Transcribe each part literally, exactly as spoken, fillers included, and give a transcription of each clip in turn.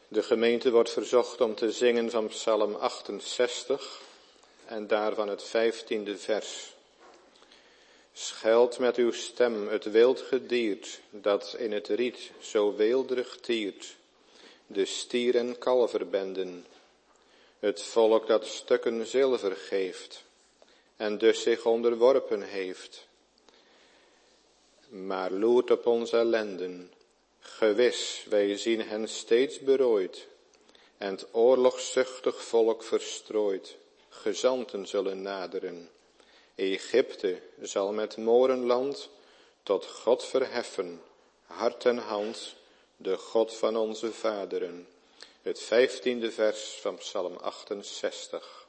De gemeente wordt verzocht om te zingen van Psalm achtenzestig en daarvan het vijftiende vers. Scheld met uw stem het wild gediert, dat in het riet zo weeldrig tiert, de stier- en kalverbenden, het volk dat stukken zilver geeft, en dus zich onderworpen heeft. Maar loert op onze ellenden, gewis, wij zien hen steeds berooid, en het oorlogszuchtig volk verstrooid, gezanten zullen naderen. Egypte zal met morenland tot God verheffen, hart en hand, de God van onze vaderen. Het vijftiende vers van Psalm achtenzestig.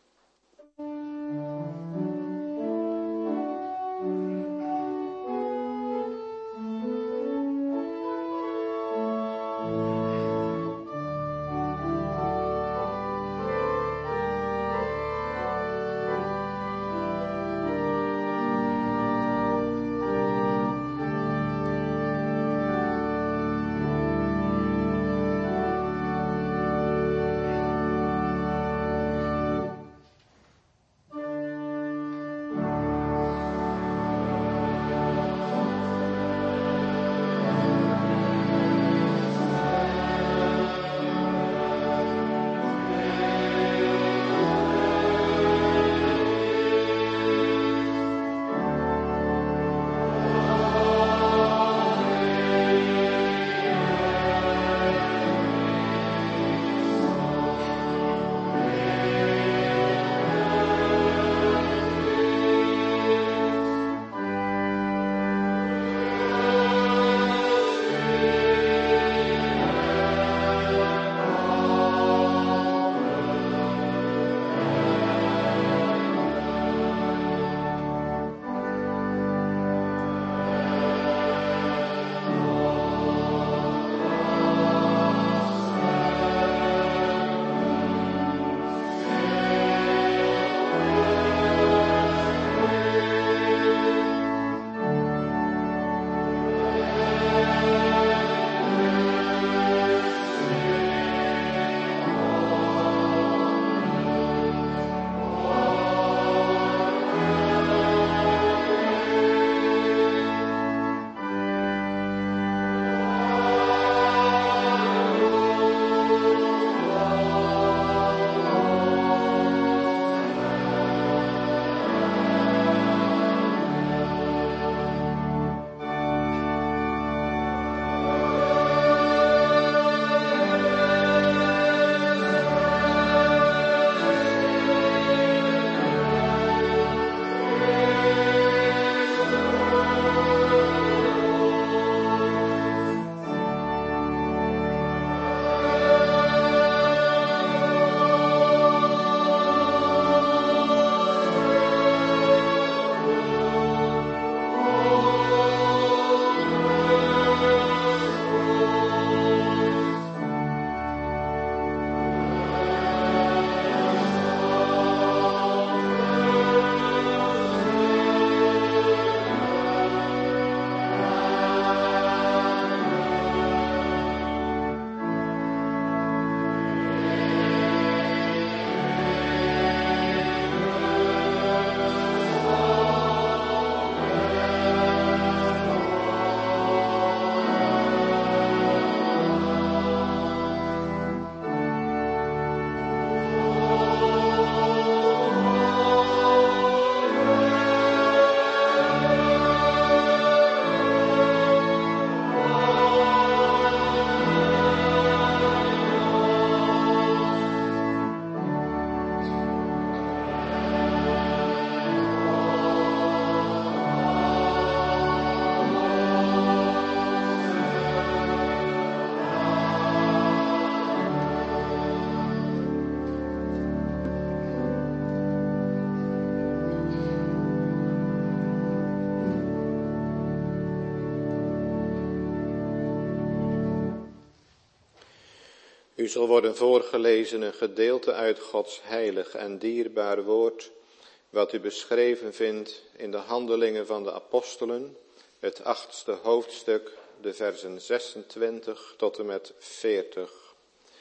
U zal worden voorgelezen een gedeelte uit Gods heilig en dierbaar woord, wat u beschreven vindt in de Handelingen van de Apostelen, het achtste hoofdstuk, de versen zesentwintig tot en met veertig.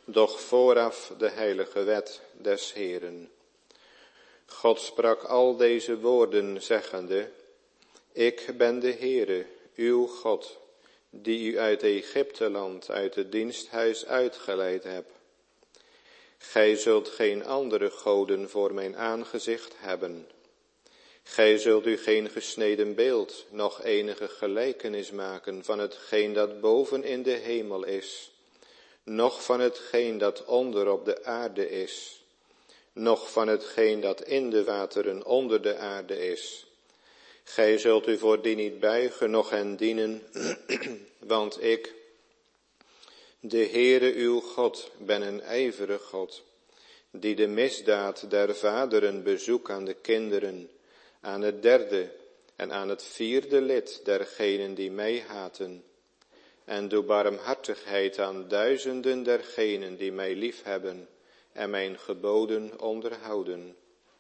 doch vooraf de heilige wet des Heeren. God sprak al deze woorden zeggende, ik ben de Heere, uw God, die u uit Egypteland, uit het diensthuis uitgeleid heb. Gij zult geen andere goden voor mijn aangezicht hebben. Gij zult u geen gesneden beeld, noch enige gelijkenis maken van hetgeen dat boven in de hemel is, noch van hetgeen dat onder op de aarde is, noch van hetgeen dat in de wateren onder de aarde is. Gij zult u voor die niet buigen, noch hen dienen, want ik, de Heere uw God, ben een ijverig God, die de misdaad der vaderen bezoekt aan de kinderen, aan het derde en aan het vierde lid dergenen die mij haten, en doe barmhartigheid aan duizenden dergenen die mij liefhebben en mijn geboden onderhouden.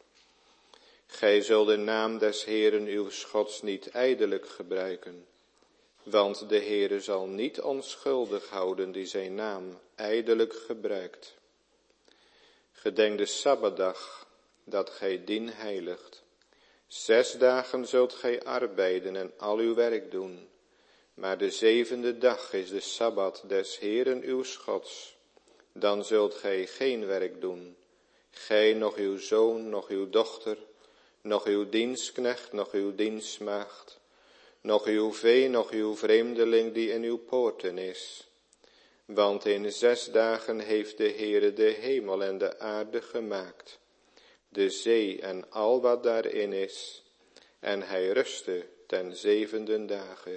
Gij zult de naam des Heeren uw Gods niet ijdelijk gebruiken, want de Heere zal niet onschuldig houden die zijn naam ijdelijk gebruikt. Gedenk de Sabbatdag, dat gij dien heiligt. Zes dagen zult gij arbeiden en al uw werk doen, maar de zevende dag is de Sabbat des Heeren uw Gods. Dan zult gij geen werk doen, gij, noch uw zoon, noch uw dochter, noch uw dienstknecht, noch uw dienstmaagd, noch uw vee, noch uw vreemdeling die in uw poorten is. Want in zes dagen heeft de Heere de hemel en de aarde gemaakt, de zee en al wat daarin is, en hij rustte ten zevende dagen.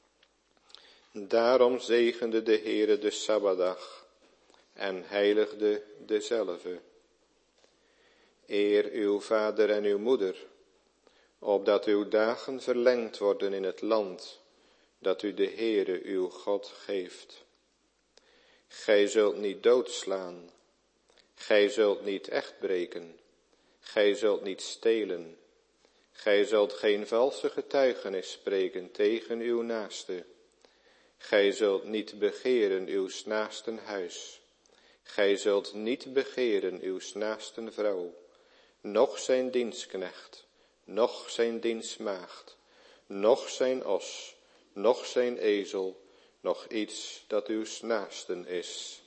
Daarom zegende de Heere de Sabbatdag en heiligde dezelve. Eer uw vader en uw moeder, opdat uw dagen verlengd worden in het land, dat u de Heere uw God geeft. Gij zult niet doodslaan, gij zult niet echt breken, gij zult niet stelen, gij zult geen valse getuigenis spreken tegen uw naaste, gij zult niet begeren uw naasten huis, gij zult niet begeren uw naasten vrouw, noch zijn dienstknecht, noch zijn dienstmaagd, noch zijn os, noch zijn ezel, nog iets dat uw naasten is.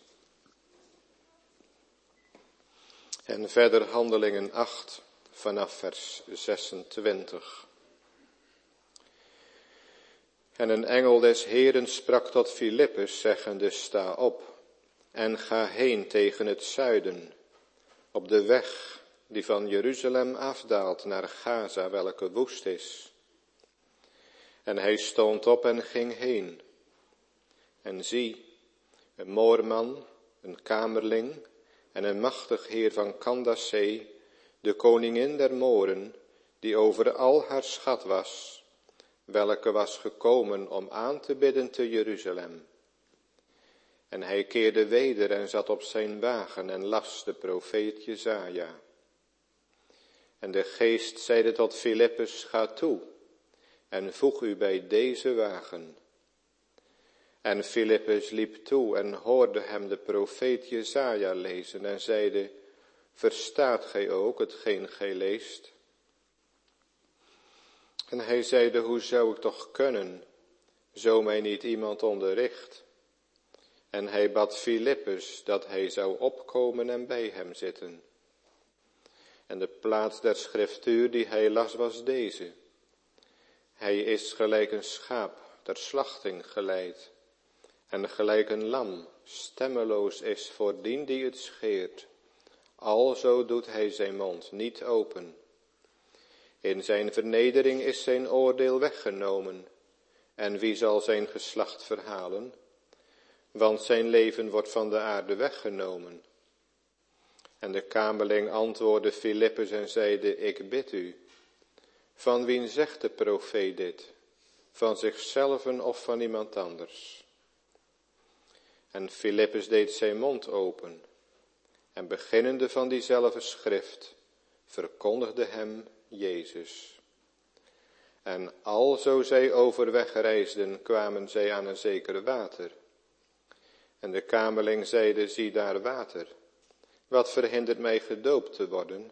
En verder Handelingen acht vanaf vers zesentwintig. En een engel des Heeren sprak tot Filippus, zeggende, sta op en ga heen tegen het zuiden, op de weg die van Jeruzalem afdaalt naar Gaza, welke woest is. En hij stond op en ging heen. En zie, een moorman, een kamerling en een machtig heer van Candace, de koningin der Mooren, die over al haar schat was, welke was gekomen om aan te bidden te Jeruzalem. En hij keerde weder en zat op zijn wagen en las de profeet Jesaja. En de geest zeide tot Filippus, ga toe en voeg u bij deze wagen. En Filippus liep toe en hoorde hem de profeet Jesaja lezen en zeide, verstaat gij ook hetgeen gij leest? En hij zeide, hoe zou ik toch kunnen, zo mij niet iemand onderricht? En hij bad Filippus dat hij zou opkomen en bij hem zitten. En de plaats der schriftuur die hij las was deze. Hij is gelijk een schaap ter slachting geleid, en gelijk een lam stemmeloos is voor dien die het scheert. Alzo doet hij zijn mond niet open. In zijn vernedering is zijn oordeel weggenomen. En wie zal zijn geslacht verhalen? Want zijn leven wordt van de aarde weggenomen. En de kamerling antwoordde Filippus en zeide, ik bid u, van wien zegt de profeet dit? Van zichzelven of van iemand anders? En Filippus deed zijn mond open, en beginnende van diezelfde schrift, verkondigde hem Jezus. En alzo zij overweg reisden, kwamen zij aan een zeker water. En de kamerling zeide, zie daar water. Wat verhindert mij gedoopt te worden?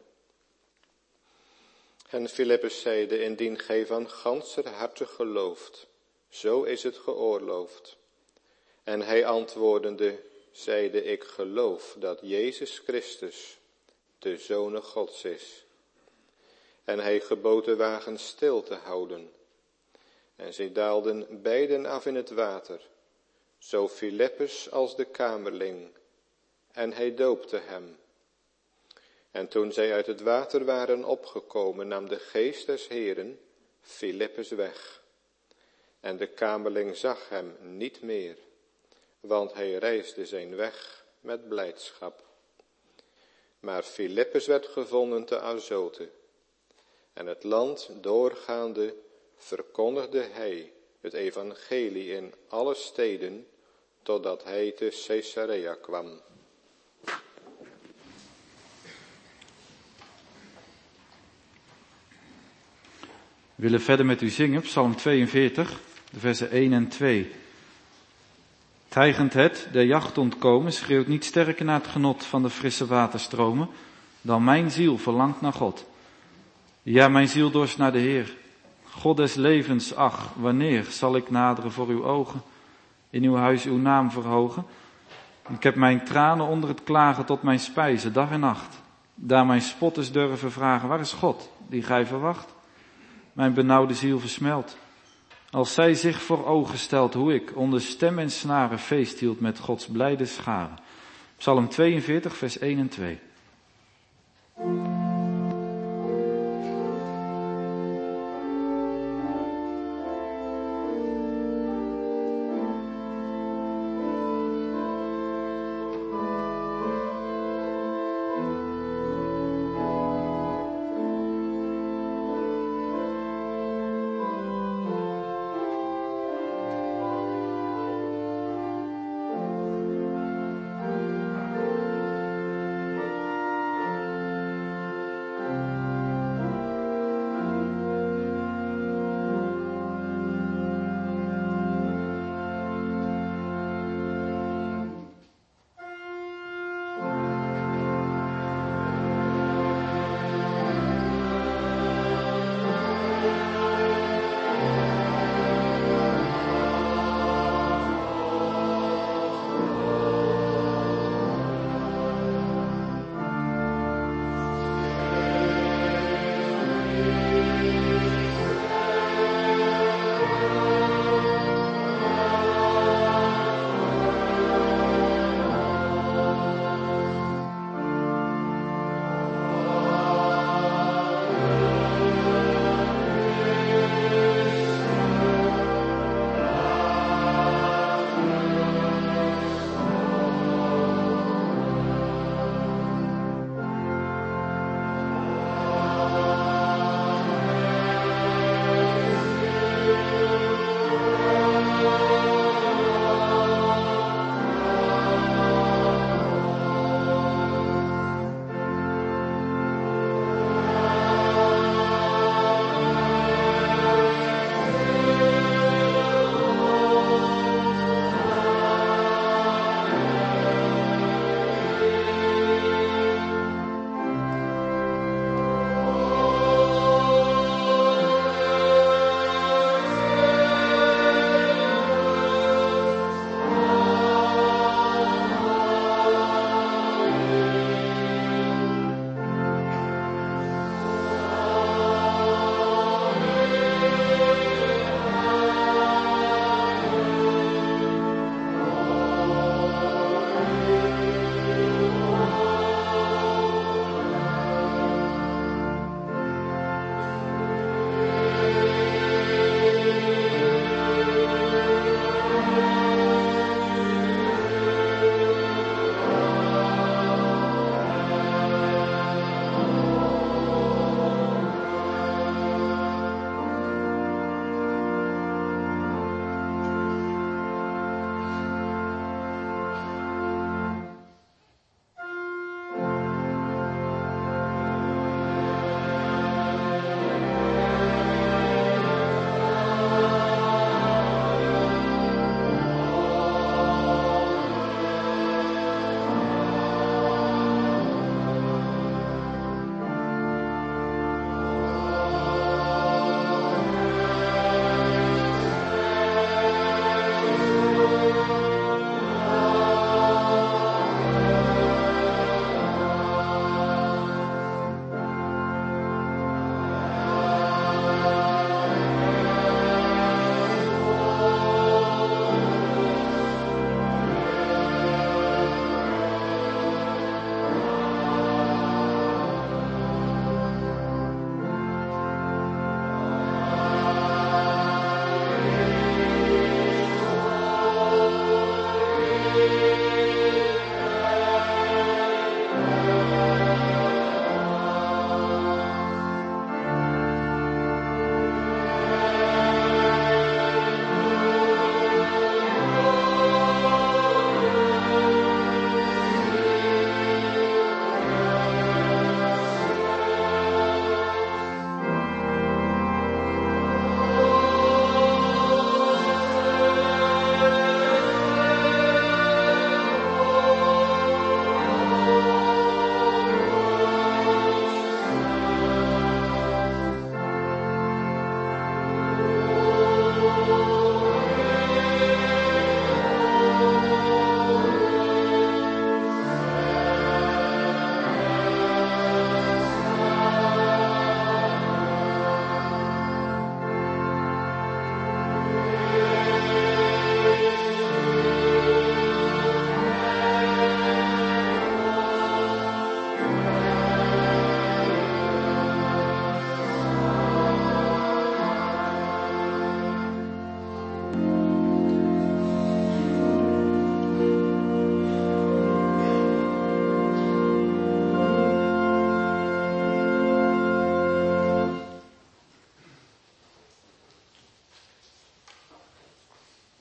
En Filippus zeide, indien gij van ganser harte gelooft, zo is het geoorloofd. En hij antwoordende, zeide, ik geloof dat Jezus Christus de Zoon Gods is. En hij gebood de wagen stil te houden. En zij daalden beiden af in het water, zo Filippus als de kamerling, en hij doopte hem. En toen zij uit het water waren opgekomen, nam de geest des Heeren Filippus weg. En de kamerling zag hem niet meer, want hij reisde zijn weg met blijdschap. Maar Filippus werd gevonden te Azote. En het land doorgaande verkondigde hij het evangelie in alle steden, totdat hij te Caesarea kwam. We willen verder met u zingen, Psalm tweeënveertig, de versen één en twee. Tijgend het, der jacht ontkomen, schreeuwt niet sterker naar het genot van de frisse waterstromen, dan mijn ziel verlangt naar God. Ja, mijn ziel dorst naar de Heer. God des levens, ach, wanneer zal ik naderen voor uw ogen, in uw huis uw naam verhogen? Ik heb mijn tranen onder het klagen tot mijn spijzen, dag en nacht. Daar mijn spotters durven vragen, waar is God, die gij verwacht? Mijn benauwde ziel versmelt. Als zij zich voor ogen stelt hoe ik onder stem en snaren feest hield met Gods blijde scharen. Psalm tweeënveertig, vers één en twee.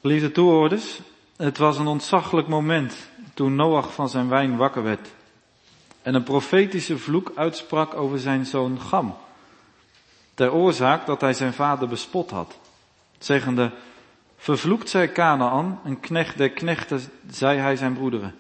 Lieve toehoorders, het was een ontzaglijk moment toen Noach van zijn wijn wakker werd en een profetische vloek uitsprak over zijn zoon Cham, ter oorzaak dat hij zijn vader bespot had, zeggende: vervloekt zij Kanaan, een knecht der knechten, zei hij zijn broederen.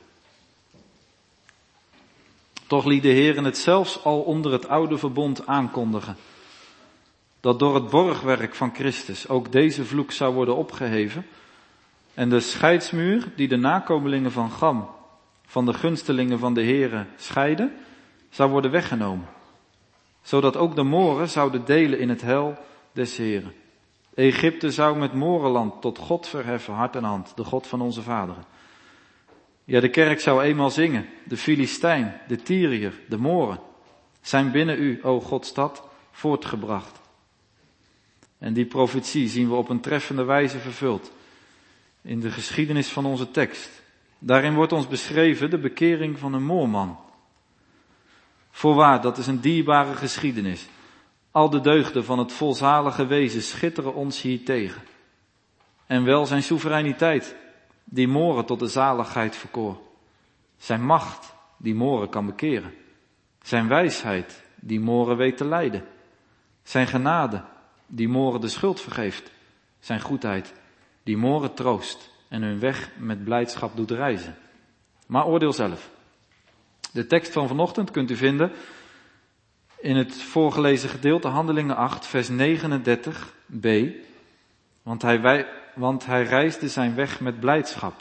Toch liet de Heer het zelfs al onder het oude verbond aankondigen, dat door het borgwerk van Christus ook deze vloek zou worden opgeheven en de scheidsmuur die de nakomelingen van Cham van de gunstelingen van de Heere scheiden, zou worden weggenomen, zodat ook de Moren zouden delen in het heil des Heeren. Egypte zou met Morenland tot God verheffen, hart en hand, de God van onze vaderen. Ja, de kerk zou eenmaal zingen, de Filistijn, de Tyriër, de Moren, zijn binnen u, o Godstad, voortgebracht. En die profetie zien we op een treffende wijze vervuld in de geschiedenis van onze tekst. Daarin wordt ons beschreven de bekering van een Moorman. Voorwaar, dat is een dierbare geschiedenis. Al de deugden van het volzalige wezen schitteren ons hier tegen. En wel zijn soevereiniteit, die Moren tot de zaligheid verkoor. Zijn macht, die Moren kan bekeren. Zijn wijsheid, die Moren weet te leiden. Zijn genade, die Moren de schuld vergeeft. Zijn goedheid, die Moren troost en hun weg met blijdschap doet reizen. Maar oordeel zelf. De tekst van vanochtend kunt u vinden in het voorgelezen gedeelte Handelingen acht, vers negenendertig b. Want hij, wij, want hij reisde zijn weg met blijdschap.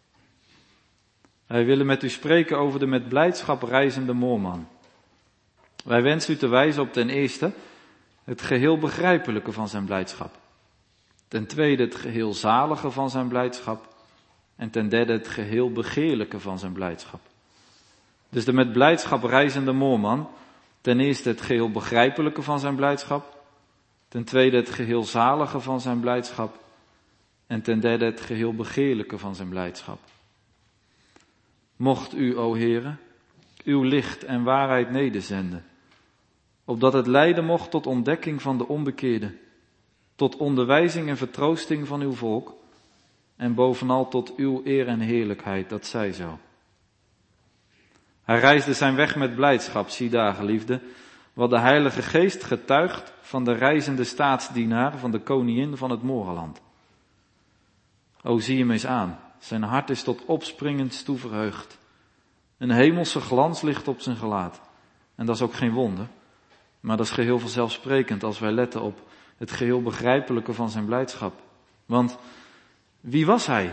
Wij willen met u spreken over de met blijdschap reizende Moorman. Wij wensen u te wijzen op ten eerste het geheel begrijpelijke van zijn blijdschap. Ten tweede het geheel zalige van zijn blijdschap. En ten derde het geheel begeerlijke van zijn blijdschap. Dus de met blijdschap reizende Moorman, ten eerste het geheel begrijpelijke van zijn blijdschap. Ten tweede het geheel zalige van zijn blijdschap. En ten derde het geheel begeerlijke van zijn blijdschap. Mocht u, o Heere, uw licht en waarheid nederzenden, opdat het leiden mocht tot ontdekking van de onbekeerde, tot onderwijzing en vertroosting van uw volk, en bovenal tot uw eer en heerlijkheid, dat zij zo. Hij reisde zijn weg met blijdschap, zie daar, geliefde, wat de Heilige Geest getuigt van de reizende staatsdienaar van de koningin van het Morenland. O, zie hem eens aan, zijn hart is tot opspringens toe verheugd. Een hemelse glans ligt op zijn gelaat. En dat is ook geen wonder, maar dat is geheel vanzelfsprekend als wij letten op het geheel begrijpelijke van zijn blijdschap. Want wie was hij?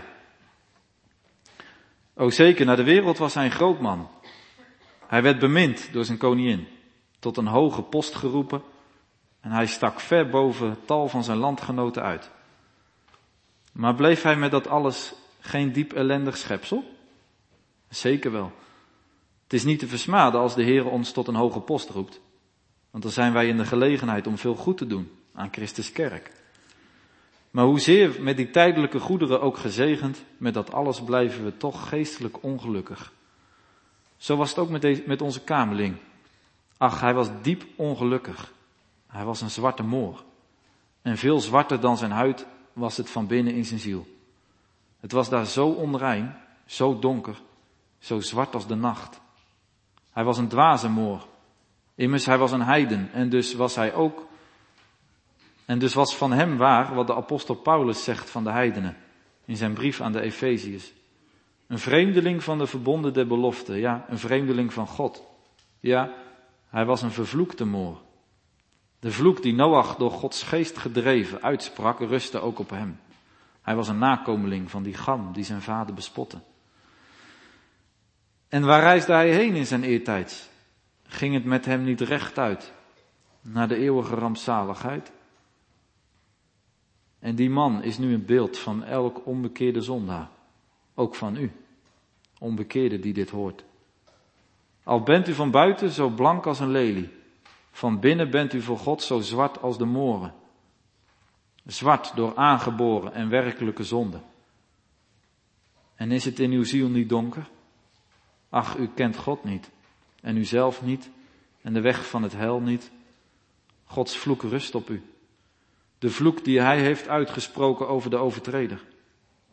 O, zeker, naar de wereld was hij een groot man. Hij werd bemind door zijn koningin, tot een hoge post geroepen en hij stak ver boven het tal van zijn landgenoten uit. Maar bleef hij met dat alles geen diep ellendig schepsel? Zeker wel. Het is niet te versmaden als de Heer ons tot een hoge post roept, want dan zijn wij in de gelegenheid om veel goed te doen aan Christus kerk. Maar hoezeer met die tijdelijke goederen ook gezegend, met dat alles blijven we toch geestelijk ongelukkig. Zo was het ook met, deze, met onze kamerling. Ach, hij was diep ongelukkig. Hij was een zwarte moor. En veel zwarter dan zijn huid was het van binnen in zijn ziel. Het was daar zo onrein, zo donker, zo zwart als de nacht. Hij was een dwaze moor. Immers, hij was een heiden en dus was hij ook, en dus was van hem waar wat de apostel Paulus zegt van de heidenen in zijn brief aan de Efeziërs. Een vreemdeling van de verbonden der belofte, ja, een vreemdeling van God. Ja, hij was een vervloekte moor. De vloek die Noach door Gods geest gedreven uitsprak, rustte ook op hem. Hij was een nakomeling van die Cham die zijn vader bespotte. En waar reisde hij heen in zijn eertijds? Ging het met hem niet rechtuit naar de eeuwige rampzaligheid? En die man is nu een beeld van elk onbekeerde zondaar. Ook van u, onbekeerde die dit hoort. Al bent u van buiten zo blank als een lelie, van binnen bent u voor God zo zwart als de moren. Zwart door aangeboren en werkelijke zonde. En is het in uw ziel niet donker? Ach, u kent God niet, en u zelf niet, en de weg van het heil niet. Gods vloek rust op u. De vloek die hij heeft uitgesproken over de overtreder.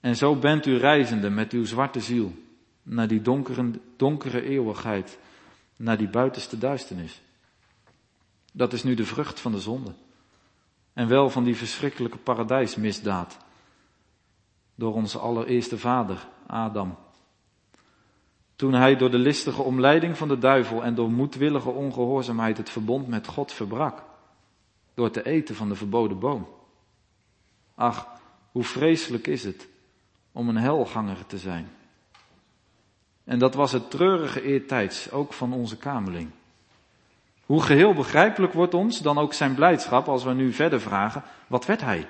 En zo bent u reizende met uw zwarte ziel naar die donkere, donkere eeuwigheid, naar die buitenste duisternis. Dat is nu de vrucht van de zonde. En wel van die verschrikkelijke paradijsmisdaad. Door onze allereerste vader, Adam. Toen hij door de listige omleiding van de duivel en door moedwillige ongehoorzaamheid het verbond met God verbrak. Door te eten van de verboden boom. Ach, hoe vreselijk is het om een helganger te zijn. En dat was het treurige eertijds, ook van onze kamerling. Hoe geheel begrijpelijk wordt ons dan ook zijn blijdschap als we nu verder vragen, wat werd hij?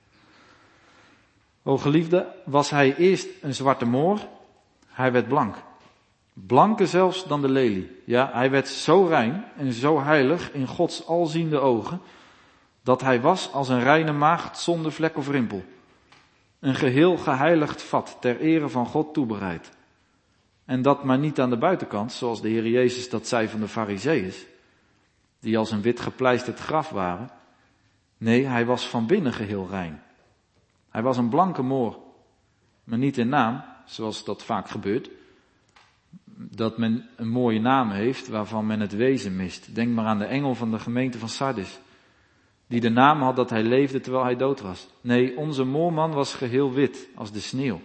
O geliefde, was hij eerst een zwarte moor, hij werd blank. Blanker zelfs dan de lelie. Ja, hij werd zo rein en zo heilig in Gods alziende ogen, dat hij was als een reine maagd zonder vlek of rimpel. Een geheel geheiligd vat ter ere van God toebereid. En dat maar niet aan de buitenkant, zoals de Heer Jezus dat zei van de Farizeeërs, die als een wit gepleisterd graf waren. Nee, hij was van binnen geheel rein. Hij was een blanke moor, maar niet in naam, zoals dat vaak gebeurt, dat men een mooie naam heeft waarvan men het wezen mist. Denk maar aan de engel van de gemeente van Sardis, die de naam had dat hij leefde terwijl hij dood was. Nee, onze moorman was geheel wit, als de sneeuw.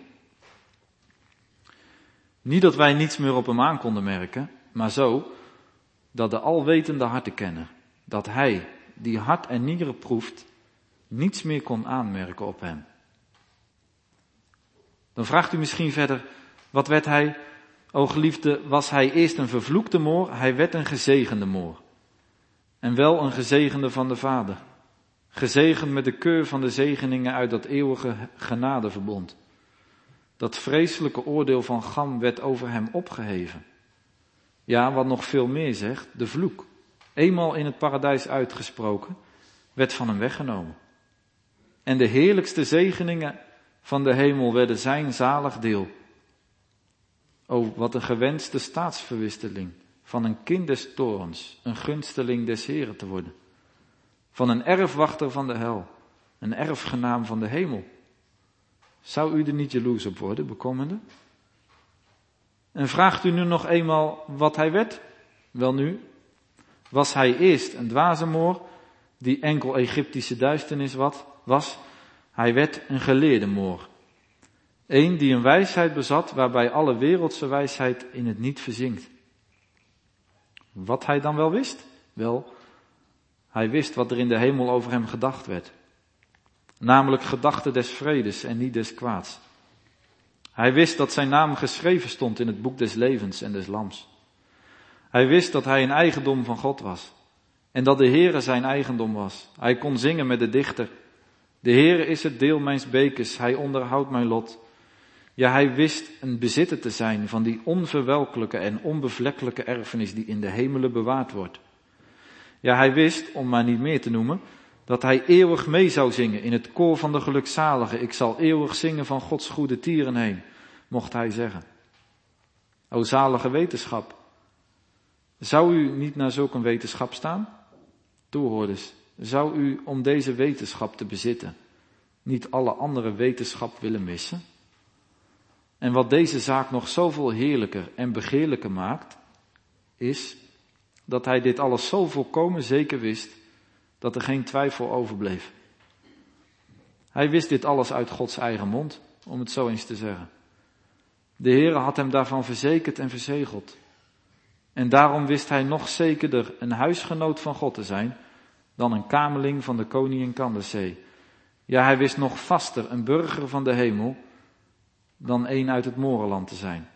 Niet dat wij niets meer op hem aan konden merken, maar zo dat de alwetende hartenkenner, dat hij, die hart en nieren proeft, niets meer kon aanmerken op hem. Dan vraagt u misschien verder, wat werd hij? O geliefde, was hij eerst een vervloekte moor, hij werd een gezegende moor. En wel een gezegende van de Vader. Gezegend met de keur van de zegeningen uit dat eeuwige genadeverbond. Dat vreselijke oordeel van Gam werd over hem opgeheven. Ja, wat nog veel meer zegt, de vloek, eenmaal in het paradijs uitgesproken, werd van hem weggenomen. En de heerlijkste zegeningen van de hemel werden zijn zalig deel. O, wat een gewenste staatsverwisseling van een kind des torens, een gunsteling des Heren te worden. Van een erfwachter van de hel, een erfgenaam van de hemel. Zou u er niet jaloers op worden, bekommerde? En vraagt u nu nog eenmaal wat hij werd? Welnu, was hij eerst een dwaze moor, die enkel Egyptische duisternis wat was? Hij werd een geleerde moor. Eén die een wijsheid bezat, waarbij alle wereldse wijsheid in het niet verzinkt. Wat hij dan wel wist? Wel, hij wist wat er in de hemel over hem gedacht werd. Namelijk gedachten des vredes en niet des kwaads. Hij wist dat zijn naam geschreven stond in het boek des levens en des lams. Hij wist dat hij een eigendom van God was. En dat de Heere zijn eigendom was. Hij kon zingen met de dichter. De Heere is het deel mijns bekers, hij onderhoudt mijn lot. Ja, hij wist een bezitter te zijn van die onverwelkelijke en onbevlekkelijke erfenis die in de hemelen bewaard wordt. Ja, hij wist, om maar niet meer te noemen, dat hij eeuwig mee zou zingen in het koor van de gelukzaligen. Ik zal eeuwig zingen van Gods goede tieren heen, mocht hij zeggen. O zalige wetenschap. Zou u niet naar zulk een wetenschap staan? Toehoorders, zou u om deze wetenschap te bezitten niet alle andere wetenschap willen missen? En wat deze zaak nog zoveel heerlijker en begeerlijker maakt, is dat hij dit alles zo volkomen zeker wist, dat er geen twijfel overbleef. Hij wist dit alles uit Gods eigen mond, om het zo eens te zeggen. De Heere had hem daarvan verzekerd en verzegeld. En daarom wist hij nog zekerder een huisgenoot van God te zijn, dan een kamerling van de koningin Candace. Ja, hij wist nog vaster een burger van de hemel, dan een uit het Morenland te zijn.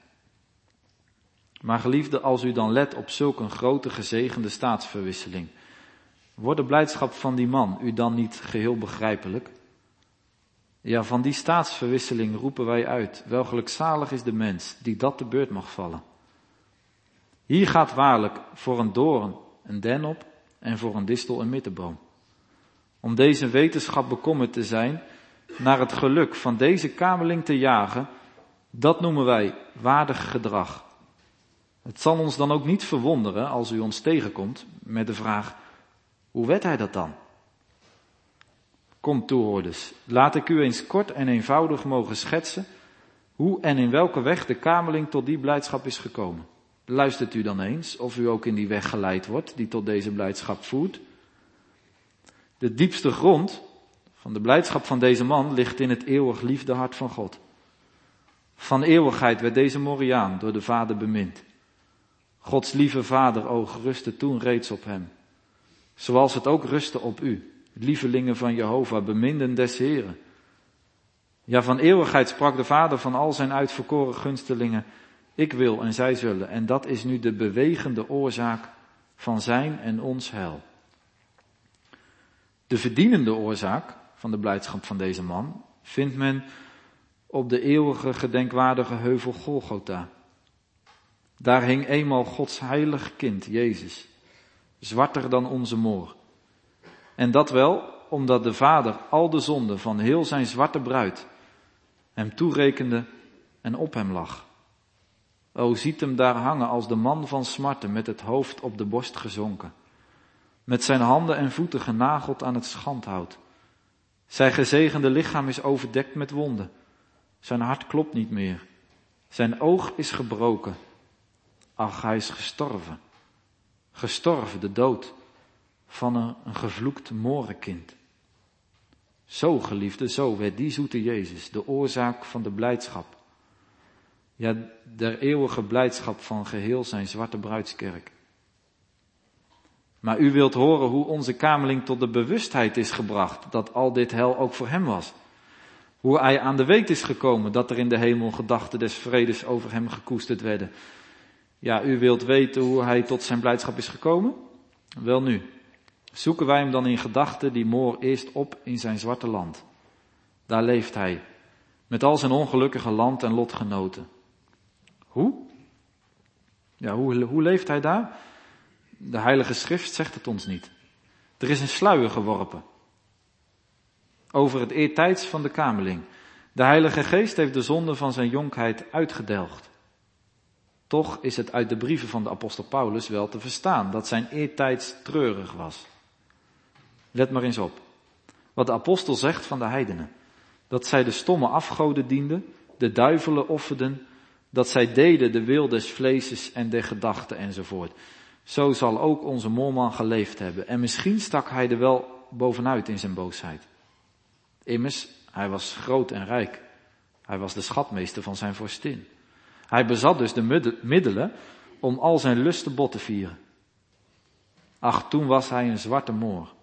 Maar geliefde, als u dan let op zulk een grote gezegende staatsverwisseling, wordt de blijdschap van die man u dan niet geheel begrijpelijk? Ja, van die staatsverwisseling roepen wij uit, wel gelukzalig is de mens die dat te beurt mag vallen. Hier gaat waarlijk voor een doorn een den op en voor een distel een mittenboom. Om deze wetenschap bekommerd te zijn, naar het geluk van deze kamerling te jagen, dat noemen wij waardig gedrag. Het zal ons dan ook niet verwonderen als u ons tegenkomt met de vraag, hoe werd hij dat dan? Kom, toehoorders, laat ik u eens kort en eenvoudig mogen schetsen hoe en in welke weg de kameling tot die blijdschap is gekomen. Luistert u dan eens of u ook in die weg geleid wordt die tot deze blijdschap voert. De diepste grond van de blijdschap van deze man ligt in het eeuwig liefdehart van God. Van eeuwigheid werd deze Moriaan door de Vader bemind. Gods lieve vaderoog rustte toen reeds op hem. Zoals het ook rustte op u, lievelingen van Jehovah, beminden des Heren. Ja, van eeuwigheid sprak de Vader van al zijn uitverkoren gunstelingen, ik wil en zij zullen. En dat is nu de bewegende oorzaak van zijn en ons heil. De verdienende oorzaak van de blijdschap van deze man vindt men op de eeuwige gedenkwaardige heuvel Golgotha. Daar hing eenmaal Gods heilig kind, Jezus, zwarter dan onze moor. En dat wel omdat de Vader al de zonde van heel zijn zwarte bruid hem toerekende en op hem lag. O, ziet hem daar hangen als de man van smarten met het hoofd op de borst gezonken, met zijn handen en voeten genageld aan het schandhout. Zijn gezegende lichaam is overdekt met wonden. Zijn hart klopt niet meer. Zijn oog is gebroken. Ach, hij is gestorven. Gestorven, de dood van een, een gevloekt morenkind. Zo, geliefde, zo werd die zoete Jezus de oorzaak van de blijdschap. Ja, der eeuwige blijdschap van geheel zijn zwarte bruidskerk. Maar u wilt horen hoe onze kameling tot de bewustheid is gebracht dat al dit hel ook voor hem was. Hoe hij aan de weet is gekomen dat er in de hemel gedachten des vredes over hem gekoesterd werden. Ja, u wilt weten hoe hij tot zijn blijdschap is gekomen? Wel nu, zoeken wij hem dan in gedachten die Moor eerst op in zijn zwarte land. Daar leeft hij, met al zijn ongelukkige land en lotgenoten. Hoe? Ja, hoe, hoe leeft hij daar? De Heilige Schrift zegt het ons niet. Er is een sluier geworpen over het eertijds van de kameling. De Heilige Geest heeft de zonde van zijn jonkheid uitgedelgd. Toch is het uit de brieven van de apostel Paulus wel te verstaan dat zijn eertijds treurig was. Let maar eens op. Wat de apostel zegt van de heidenen. Dat zij de stomme afgoden dienden, de duivelen offerden, dat zij deden de wil des vleeses en der gedachten enzovoort. Zo zal ook onze moorman geleefd hebben. En misschien stak hij er wel bovenuit in zijn boosheid. Immers, hij was groot en rijk. Hij was de schatmeester van zijn vorstin. Hij bezat dus de middelen om al zijn lusten bot te vieren. Ach, toen was hij een zwarte moor.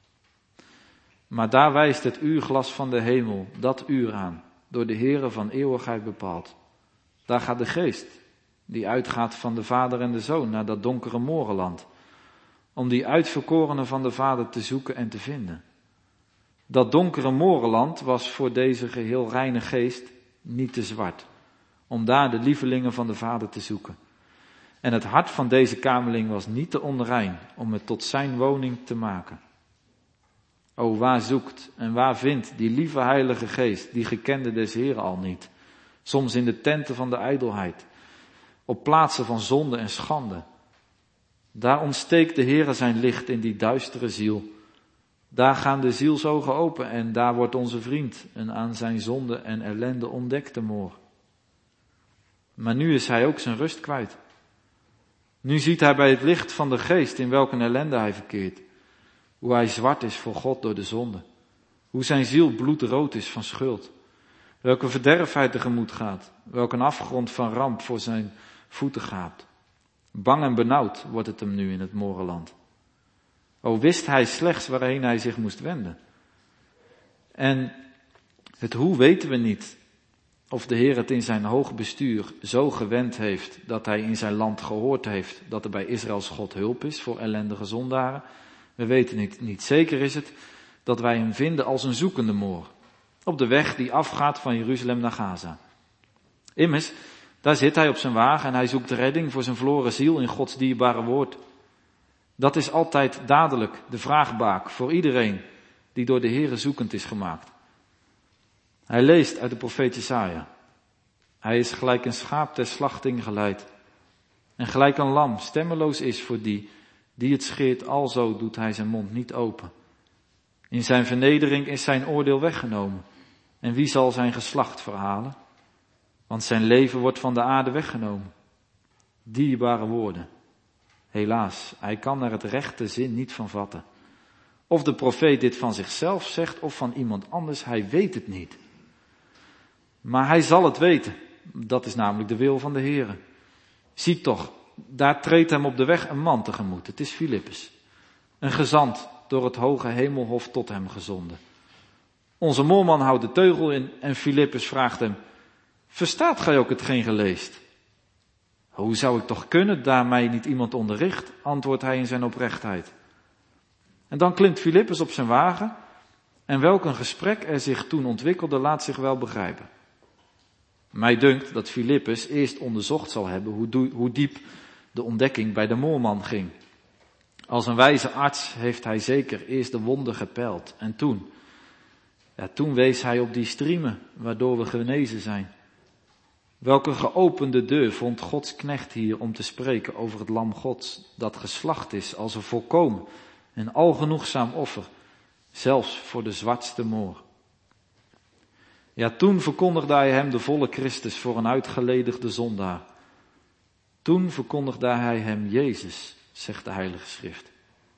Maar daar wijst het uurglas van de hemel, dat uur aan, door de Heere van eeuwigheid bepaald. Daar gaat de geest, die uitgaat van de Vader en de Zoon naar dat donkere morenland, om die uitverkorenen van de Vader te zoeken en te vinden. Dat donkere morenland was voor deze geheel reine geest niet te zwart, om daar de lievelingen van de Vader te zoeken. En het hart van deze kameling was niet te onrein om het tot zijn woning te maken. O, waar zoekt en waar vindt die lieve Heilige Geest, die gekende des Heren al niet, soms in de tenten van de ijdelheid, op plaatsen van zonde en schande. Daar ontsteekt de Heere zijn licht in die duistere ziel. Daar gaan de zielsogen open en daar wordt onze vriend een aan zijn zonde en ellende ontdekte moor. Maar nu is hij ook zijn rust kwijt. Nu ziet hij bij het licht van de geest in welke ellende hij verkeert. Hoe hij zwart is voor God door de zonde. Hoe zijn ziel bloedrood is van schuld. Welke verderf hij tegemoet gaat. Welke afgrond van ramp voor zijn voeten gaat. Bang en benauwd wordt het hem nu in het morenland. O, wist hij slechts waarheen hij zich moest wenden. En het hoe weten we niet. Of de Heer het in zijn hoog bestuur zo gewend heeft dat hij in zijn land gehoord heeft dat er bij Israëls God hulp is voor ellendige zondaren. We weten niet, niet zeker is het dat wij hem vinden als een zoekende moor. Op de weg die afgaat van Jeruzalem naar Gaza. Immers, daar zit hij op zijn wagen en hij zoekt redding voor zijn verloren ziel in Gods dierbare woord. Dat is altijd dadelijk de vraagbaak voor iedereen die door de Heere zoekend is gemaakt. Hij leest uit de profeet Jesaja. Hij is gelijk een schaap ter slachting geleid. En gelijk een lam stemmeloos is voor die, die het scheert, alzo doet hij zijn mond niet open. In zijn vernedering is zijn oordeel weggenomen. En wie zal zijn geslacht verhalen? Want zijn leven wordt van de aarde weggenomen. Dierbare woorden. Helaas, hij kan er het rechte zin niet van vatten. Of de profeet dit van zichzelf zegt of van iemand anders, hij weet het niet. Maar hij zal het weten. Dat is namelijk de wil van de Heere. Zie toch, daar treedt hem op de weg een man tegemoet. Het is Filippus. Een gezant door het hoge hemelhof tot hem gezonden. Onze moorman houdt de teugel in en Filippus vraagt hem, verstaat gij ook hetgeen geleest? Hoe zou ik toch kunnen, daar mij niet iemand onderricht, antwoordt hij in zijn oprechtheid. En dan klimt Filippus op zijn wagen en welk een gesprek er zich toen ontwikkelde, laat zich wel begrijpen. Mij dunkt dat Filippus eerst onderzocht zal hebben hoe, do- hoe diep de ontdekking bij de moorman ging. Als een wijze arts heeft hij zeker eerst de wonden gepeild en toen, ja, toen wees hij op die striemen waardoor we genezen zijn. Welke geopende deur vond Gods knecht hier om te spreken over het lam Gods, dat geslacht is als een volkomen en algenoegzaam offer, zelfs voor de zwartste moor. Ja, toen verkondigde hij hem de volle Christus voor een uitgeledigde zondaar. Toen verkondigde hij hem Jezus, zegt de Heilige Schrift.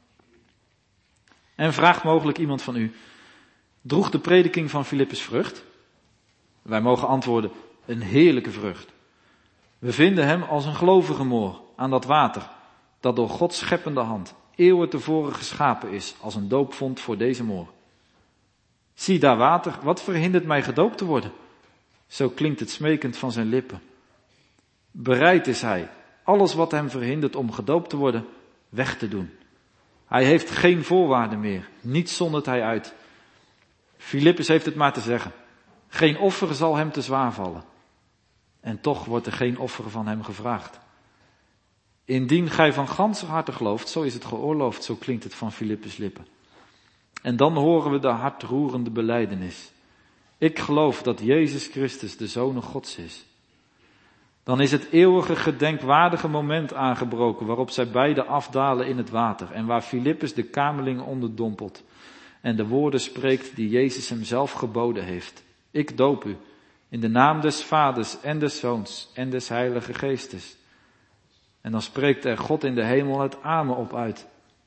En vraagt mogelijk iemand van u, droeg de prediking van Filippus vrucht? Wij mogen antwoorden, een heerlijke vrucht. We vinden hem als een gelovige moor aan dat water, dat door Gods scheppende hand eeuwen tevoren geschapen is als een doopvond voor deze moor. Zie daar water, wat verhindert mij gedoopt te worden? Zo klinkt het smekend van zijn lippen. Bereid is hij, alles wat hem verhindert om gedoopt te worden, weg te doen. Hij heeft geen voorwaarden meer, niets zondert hij uit. Filippus heeft het maar te zeggen. Geen offer zal hem te zwaar vallen. En toch wordt er geen offer van hem gevraagd. Indien gij van ganser harte gelooft, zo is het geoorloofd, zo klinkt het van Filippus lippen. En dan horen we de hartroerende belijdenis. Ik geloof dat Jezus Christus de Zoon Gods is. Dan is het eeuwige gedenkwaardige moment aangebroken waarop zij beiden afdalen in het water en waar Filippus de kamerling onderdompelt en de woorden spreekt die Jezus hem zelf geboden heeft. Ik doop u in de naam des Vaders en des Zoons en des Heilige Geestes. En dan spreekt er God in de hemel het amen op uit.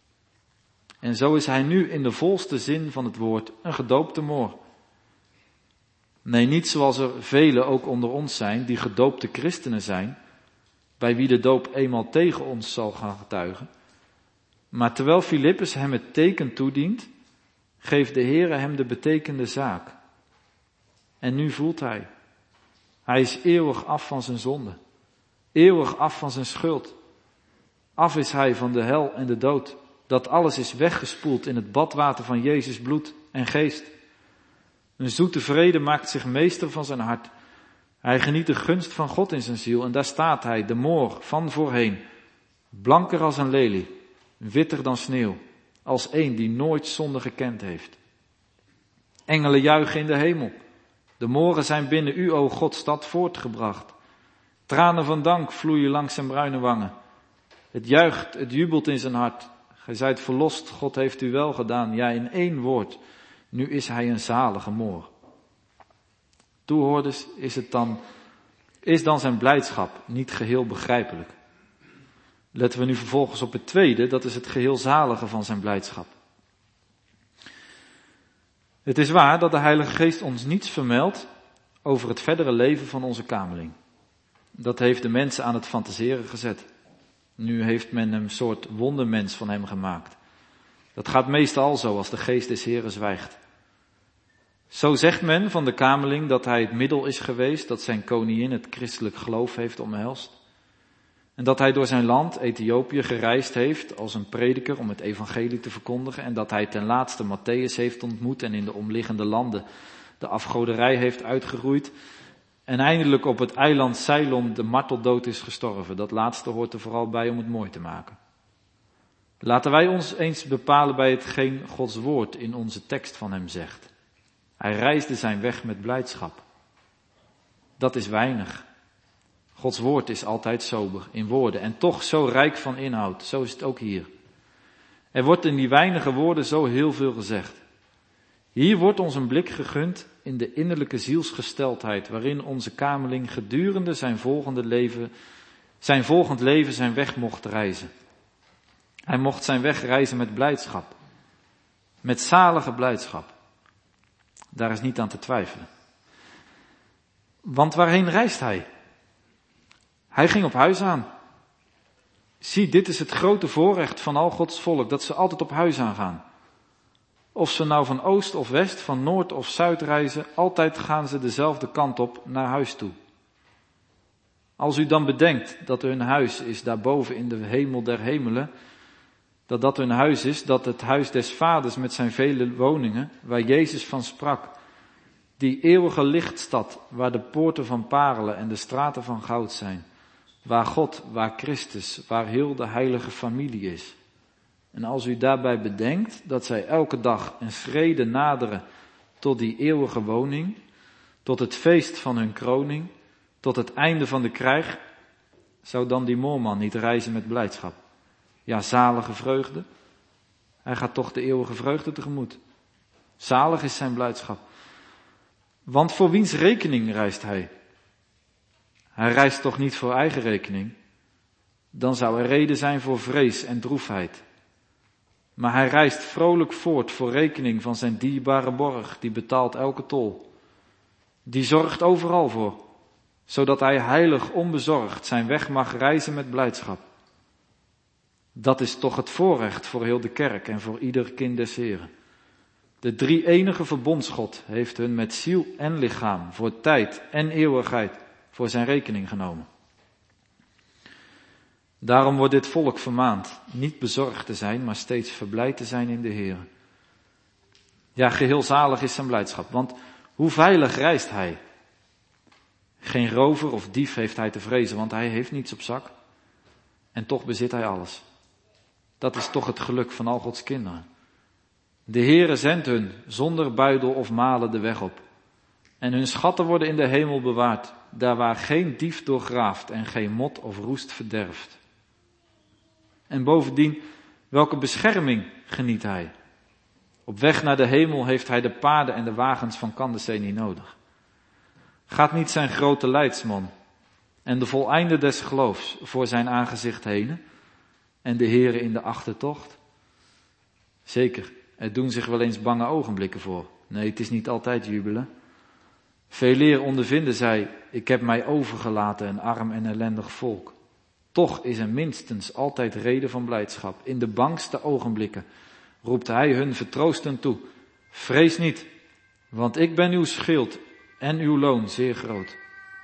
En zo is hij nu in de volste zin van het woord een gedoopte moor. Nee, niet zoals er velen ook onder ons zijn die gedoopte christenen zijn, bij wie de doop eenmaal tegen ons zal gaan getuigen. Maar terwijl Filippus hem het teken toedient, geeft de Heere hem de betekende zaak. En nu voelt hij, hij is eeuwig af van zijn zonde, eeuwig af van zijn schuld. Af is hij van de hel en de dood. Dat alles is weggespoeld in het badwater van Jezus bloed en geest. Een zoete vrede maakt zich meester van zijn hart. Hij geniet de gunst van God in zijn ziel en daar staat hij, de moor van voorheen, blanker als een lelie, witter dan sneeuw, als een die nooit zonde gekend heeft. Engelen juichen in de hemel. De moren zijn binnen u, o Gods stad, voortgebracht. Tranen van dank vloeien langs zijn bruine wangen. Het juicht, het jubelt in zijn hart. Gij zijt verlost, God heeft u wel gedaan. Ja, in één woord. Nu is hij een zalige moor. Toehoorders, is het dan, is dan zijn blijdschap niet geheel begrijpelijk? Letten we nu vervolgens op het tweede, dat is het geheel zalige van zijn blijdschap. Het is waar dat de Heilige Geest ons niets vermeldt over het verdere leven van onze kamerling. Dat heeft de mensen aan het fantaseren gezet. Nu heeft men een soort wondermens van hem gemaakt. Dat gaat meestal zo als de geest des Heren zwijgt. Zo zegt men van de kamerling dat hij het middel is geweest dat zijn koningin het christelijk geloof heeft omhelst. En dat hij door zijn land, Ethiopië, gereisd heeft als een prediker om het evangelie te verkondigen. En dat hij ten laatste Matthäus heeft ontmoet en in de omliggende landen de afgoderij heeft uitgeroeid. En eindelijk op het eiland Ceylon de marteldood is gestorven. Dat laatste hoort er vooral bij om het mooi te maken. Laten wij ons eens bepalen bij hetgeen Gods woord in onze tekst van hem zegt. Hij reisde zijn weg met blijdschap. Dat is weinig. Gods woord is altijd sober in woorden en toch zo rijk van inhoud. Zo is het ook hier. Er wordt in die weinige woorden zo heel veel gezegd. Hier wordt ons een blik gegund in de innerlijke zielsgesteldheid, waarin onze kameling gedurende zijn volgende leven, zijn volgend leven zijn weg mocht reizen. Hij mocht zijn weg reizen met blijdschap. Met zalige blijdschap. Daar is niet aan te twijfelen. Want waarheen reist hij? Hij ging op huis aan. Zie, dit is het grote voorrecht van al Gods volk, dat ze altijd op huis aan gaan. Of ze nou van oost of west, van noord of zuid reizen, altijd gaan ze dezelfde kant op naar huis toe. Als u dan bedenkt dat hun huis is daarboven in de hemel der hemelen, dat dat hun huis is, dat het huis des vaders met zijn vele woningen, waar Jezus van sprak, die eeuwige lichtstad, waar de poorten van parelen en de straten van goud zijn, waar God, waar Christus, waar heel de heilige familie is. En als u daarbij bedenkt dat zij elke dag een schrede naderen tot die eeuwige woning, tot het feest van hun kroning, tot het einde van de krijg, zou dan die moorman niet reizen met blijdschap? Ja, zalige vreugde. Hij gaat toch de eeuwige vreugde tegemoet. Zalig is zijn blijdschap. Want voor wiens rekening reist hij? Hij reist toch niet voor eigen rekening? Dan zou er reden zijn voor vrees en droefheid. Maar hij reist vrolijk voort voor rekening van zijn dierbare borg, die betaalt elke tol. Die zorgt overal voor, zodat hij heilig onbezorgd zijn weg mag reizen met blijdschap. Dat is toch het voorrecht voor heel de kerk en voor ieder kind des Heren. De drie enige verbondsgod heeft hun met ziel en lichaam, voor tijd en eeuwigheid, voor zijn rekening genomen. Daarom wordt dit volk vermaand niet bezorgd te zijn, maar steeds verblijd te zijn in de Heer. Ja, geheel zalig is zijn blijdschap, want hoe veilig reist hij? Geen rover of dief heeft hij te vrezen, want hij heeft niets op zak. En toch bezit hij alles. Dat is toch het geluk van al Gods kinderen. De Heere zendt hun zonder buidel of malen de weg op. En hun schatten worden in de hemel bewaard, daar waar geen dief doorgraaft en geen mot of roest verderft. En bovendien, welke bescherming geniet hij? Op weg naar de hemel heeft hij de paarden en de wagens van Kandasee niet nodig. Gaat niet zijn grote leidsman en de voleinde des geloofs voor zijn aangezicht heen en de Heere in de achtertocht? Zeker, er doen zich wel eens bange ogenblikken voor. Nee, het is niet altijd jubelen. Veeleer ondervinden zij, ik heb mij overgelaten, een arm en ellendig volk. Toch is er minstens altijd reden van blijdschap. In de bangste ogenblikken roept hij hun vertroostend toe. Vrees niet, want ik ben uw schild en uw loon zeer groot.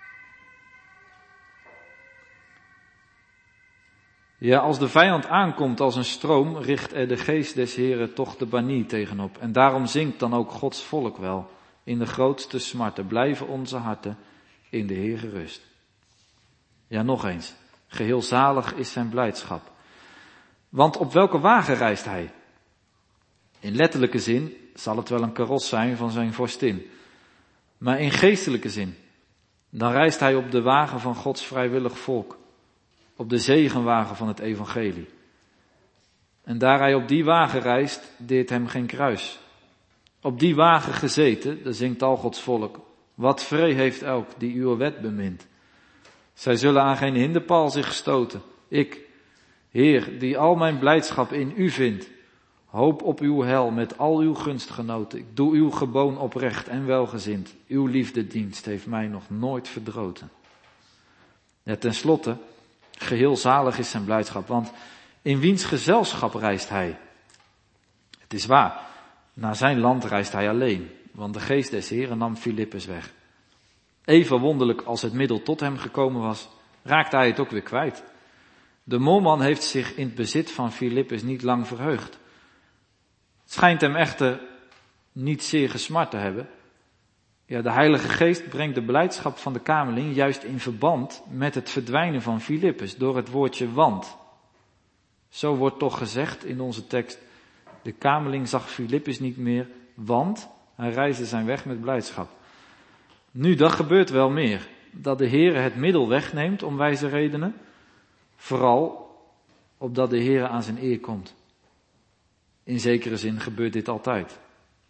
Ja, als de vijand aankomt als een stroom, richt er de geest des Heren toch de banier tegenop. En daarom zingt dan ook Gods volk wel. In de grootste smarten blijven onze harten in de Heer gerust. Ja, nog eens. Geheel zalig is zijn blijdschap. Want op welke wagen reist hij? In letterlijke zin zal het wel een karos zijn van zijn vorstin. Maar in geestelijke zin, dan reist hij op de wagen van Gods vrijwillig volk. Op de zegenwagen van het evangelie. En daar hij op die wagen reist, deert hem geen kruis. Op die wagen gezeten, daar zingt al Gods volk, wat vree heeft elk die uw wet bemint. Zij zullen aan geen hinderpaal zich stoten. Ik, Heer, die al mijn blijdschap in u vind, hoop op uw heil met al uw gunstgenoten. Ik doe uw geboon oprecht en welgezind. Uw liefdedienst heeft mij nog nooit verdroten. Ja, ten slotte, geheel zalig is zijn blijdschap, want in wiens gezelschap reist hij? Het is waar, naar zijn land reist hij alleen, want de geest des Heren nam Filippus weg. Even wonderlijk als het middel tot hem gekomen was, raakte hij het ook weer kwijt. De moorman heeft zich in het bezit van Filippus niet lang verheugd. Het schijnt hem echter niet zeer gesmart te hebben. Ja, de Heilige Geest brengt de blijdschap van de kamerling juist in verband met het verdwijnen van Filippus door het woordje want. Zo wordt toch gezegd in onze tekst, de kamerling zag Filippus niet meer, want hij reisde zijn weg met blijdschap. Nu, dat gebeurt wel meer, dat de Heere het middel wegneemt om wijze redenen, vooral opdat de Heere aan zijn eer komt. In zekere zin gebeurt dit altijd.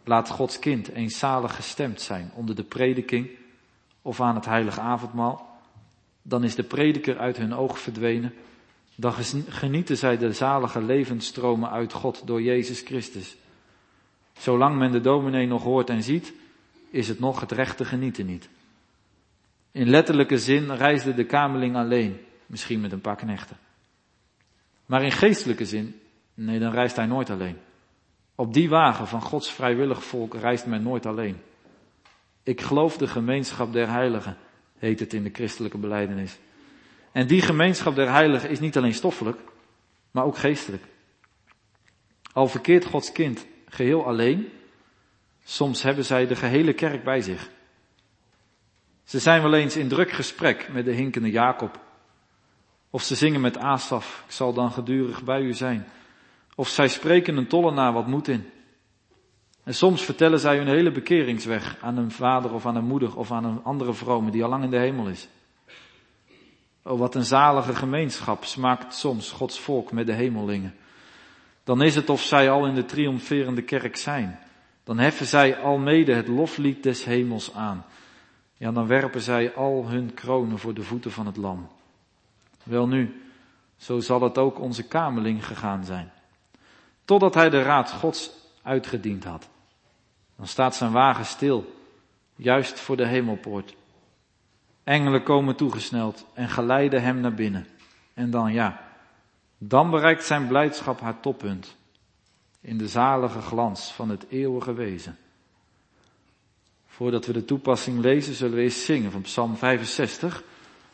Laat Gods kind eens zalig gestemd zijn onder de prediking of aan het heilige avondmaal. Dan is de prediker uit hun oog verdwenen. Dan genieten zij de zalige levensstromen uit God door Jezus Christus. Zolang men de dominee nog hoort en ziet, is het nog het rechte genieten niet. In letterlijke zin reisde de kameling alleen, misschien met een paar knechten. Maar in geestelijke zin, nee, dan reist hij nooit alleen. Op die wagen van Gods vrijwillig volk reist men nooit alleen. Ik geloof de gemeenschap der heiligen, heet het in de christelijke belijdenis. En die gemeenschap der heiligen is niet alleen stoffelijk, maar ook geestelijk. Al verkeert Gods kind geheel alleen, soms hebben zij de gehele kerk bij zich. Ze zijn wel eens in druk gesprek met de hinkende Jacob. Of ze zingen met Asaf, ik zal dan gedurig bij u zijn. Of zij spreken een tollenaar wat moed in. En soms vertellen zij hun hele bekeringsweg aan een vader of aan een moeder of aan een andere vrome die al lang in de hemel is. Oh, wat een zalige gemeenschap smaakt soms Gods volk met de hemellingen. Dan is het of zij al in de triomferende kerk zijn. Dan heffen zij almede het loflied des hemels aan. Ja, dan werpen zij al hun kronen voor de voeten van het lam. Welnu, zo zal het ook onze kameling gegaan zijn. Totdat hij de raad Gods uitgediend had. Dan staat zijn wagen stil, juist voor de hemelpoort. Engelen komen toegesneld en geleiden hem naar binnen. En dan ja, dan bereikt zijn blijdschap haar toppunt. In de zalige glans van het eeuwige wezen. Voordat we de toepassing lezen, zullen we eens zingen van Psalm vijfenzestig,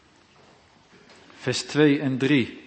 vers twee en drie.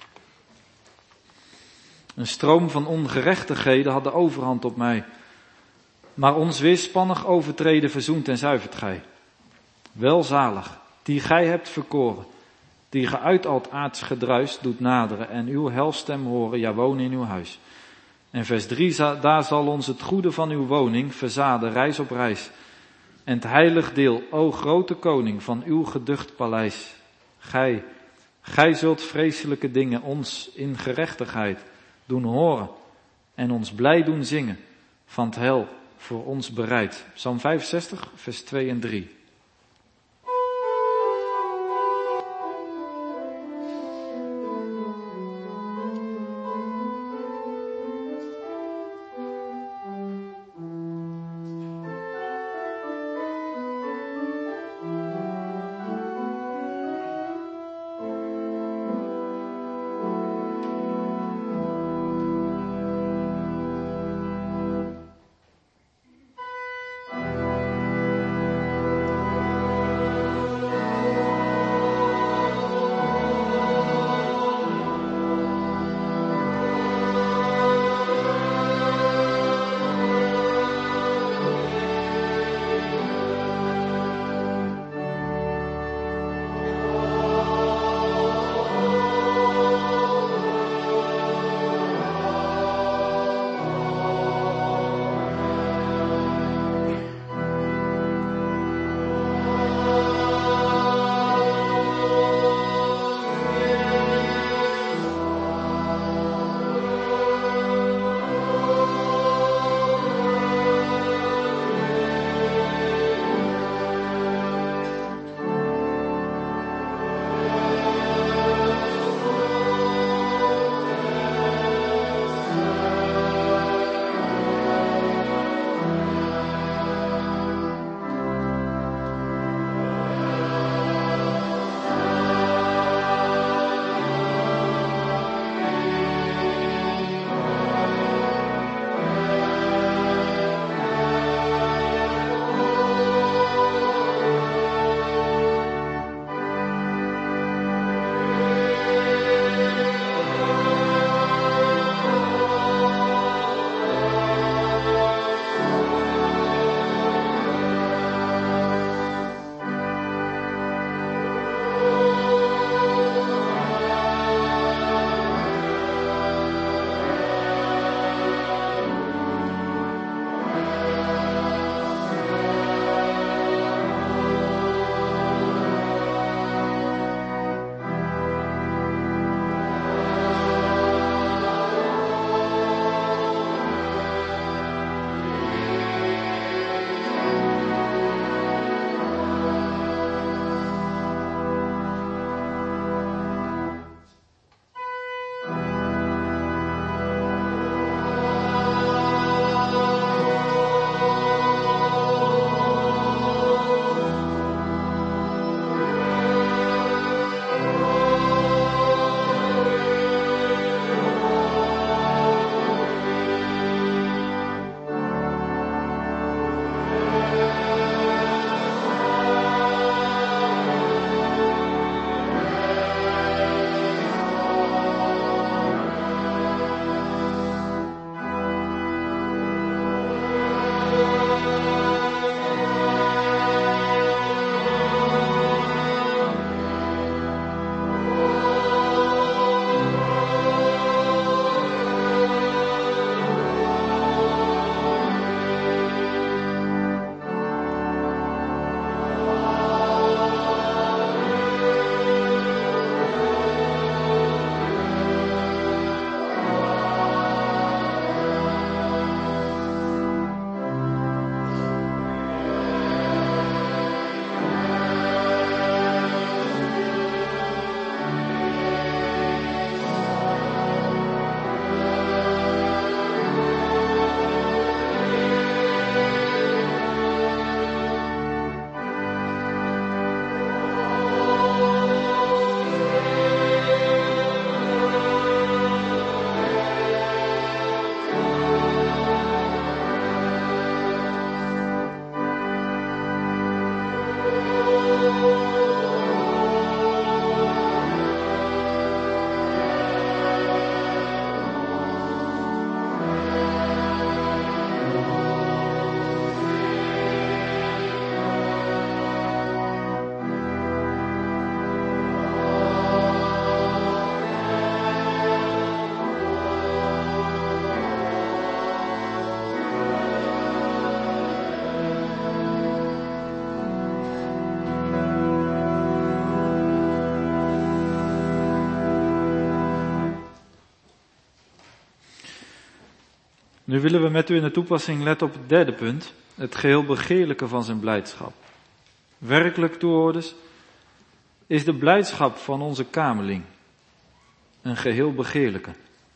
Een stroom van ongerechtigheden had de overhand op mij. Maar ons weerspannig overtreden verzoent en zuivert gij. Welzalig, die gij hebt verkoren, die ge uit al het aards gedruis doet naderen en uw helstem horen, ja wonen in uw huis. En vers drie, daar zal ons het goede van uw woning verzaden, reis op reis. En het heilig deel, o grote koning van uw geducht paleis. Gij, gij zult vreselijke dingen ons in gerechtigheid doen horen en ons blij doen zingen van het heil voor ons bereid. Psalm vijfenzestig, vers twee en drie. Nu willen we met u in de toepassing letten op het derde punt, het geheel begeerlijke van zijn blijdschap. Werkelijk, toehoorders, is de blijdschap van onze kamerling een geheel begeerlijke.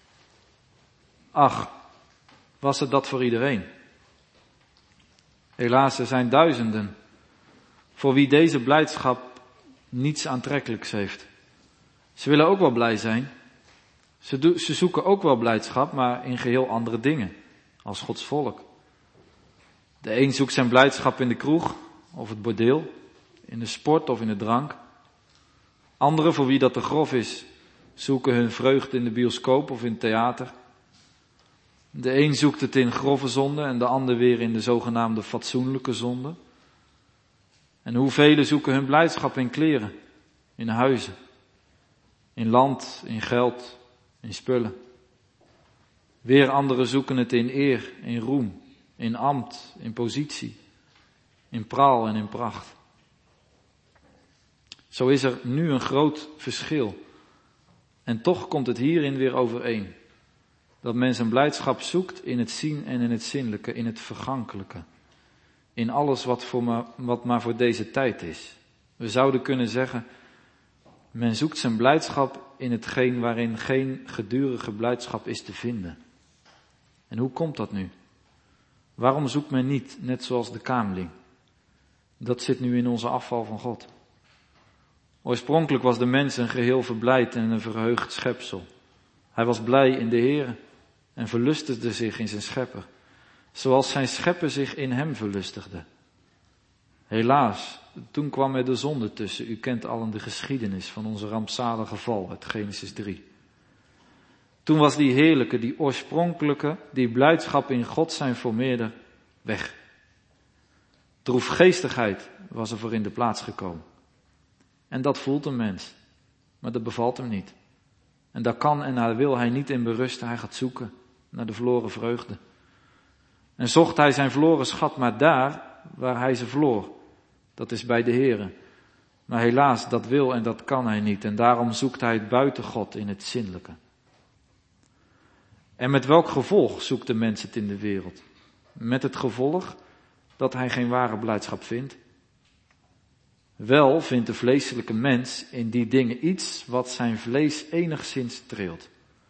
Ach, was het dat voor iedereen? Helaas, er zijn duizenden voor wie deze blijdschap niets aantrekkelijks heeft. Ze willen ook wel blij zijn. Ze, do- ze zoeken ook wel blijdschap, maar in geheel andere dingen, als Gods volk. De een zoekt zijn blijdschap in de kroeg of het bordeel, in de sport of in de drank. Anderen, voor wie dat te grof is, zoeken hun vreugde in de bioscoop of in het theater. De een zoekt het in grove zonde en de ander weer in de zogenaamde fatsoenlijke zonde. En hoeveel zoeken hun blijdschap in kleren, in huizen, in land, in geld, in spullen. Weer anderen zoeken het in eer, in roem, in ambt, in positie, in praal en in pracht. Zo is er nu een groot verschil. En toch komt het hierin weer overeen. Dat men zijn blijdschap zoekt in het zien en in het zinnelijke, in het vergankelijke. In alles wat, voor maar, wat maar voor deze tijd is. We zouden kunnen zeggen, men zoekt zijn blijdschap in hetgeen waarin geen gedurige blijdschap is te vinden. En hoe komt dat nu? Waarom zoekt men niet, net zoals de kamerling? Dat zit nu in onze afval van God. Oorspronkelijk was de mens een geheel verblijd en een verheugd schepsel. Hij was blij in de Heere en verlustigde zich in zijn schepper, zoals zijn schepper zich in hem verlustigde. Helaas, toen kwam er de zonde tussen. U kent allen de geschiedenis van onze rampzalige val uit Genesis drie. Toen was die heerlijke, die oorspronkelijke, die blijdschap in God zijn formeerder weg. Droefgeestigheid was er voor in de plaats gekomen. En dat voelt een mens, maar dat bevalt hem niet. En daar kan en daar wil hij niet in berusten, hij gaat zoeken naar de verloren vreugde. En zocht hij zijn verloren schat maar daar waar hij ze verloor. Dat is bij de Heere. Maar helaas, dat wil en dat kan hij niet. En daarom zoekt hij het buiten God in het zinnelijke. En met welk gevolg zoekt de mens het in de wereld? Met het gevolg dat hij geen ware blijdschap vindt. Wel vindt de vleeselijke mens in die dingen iets wat zijn vlees enigszins streelt.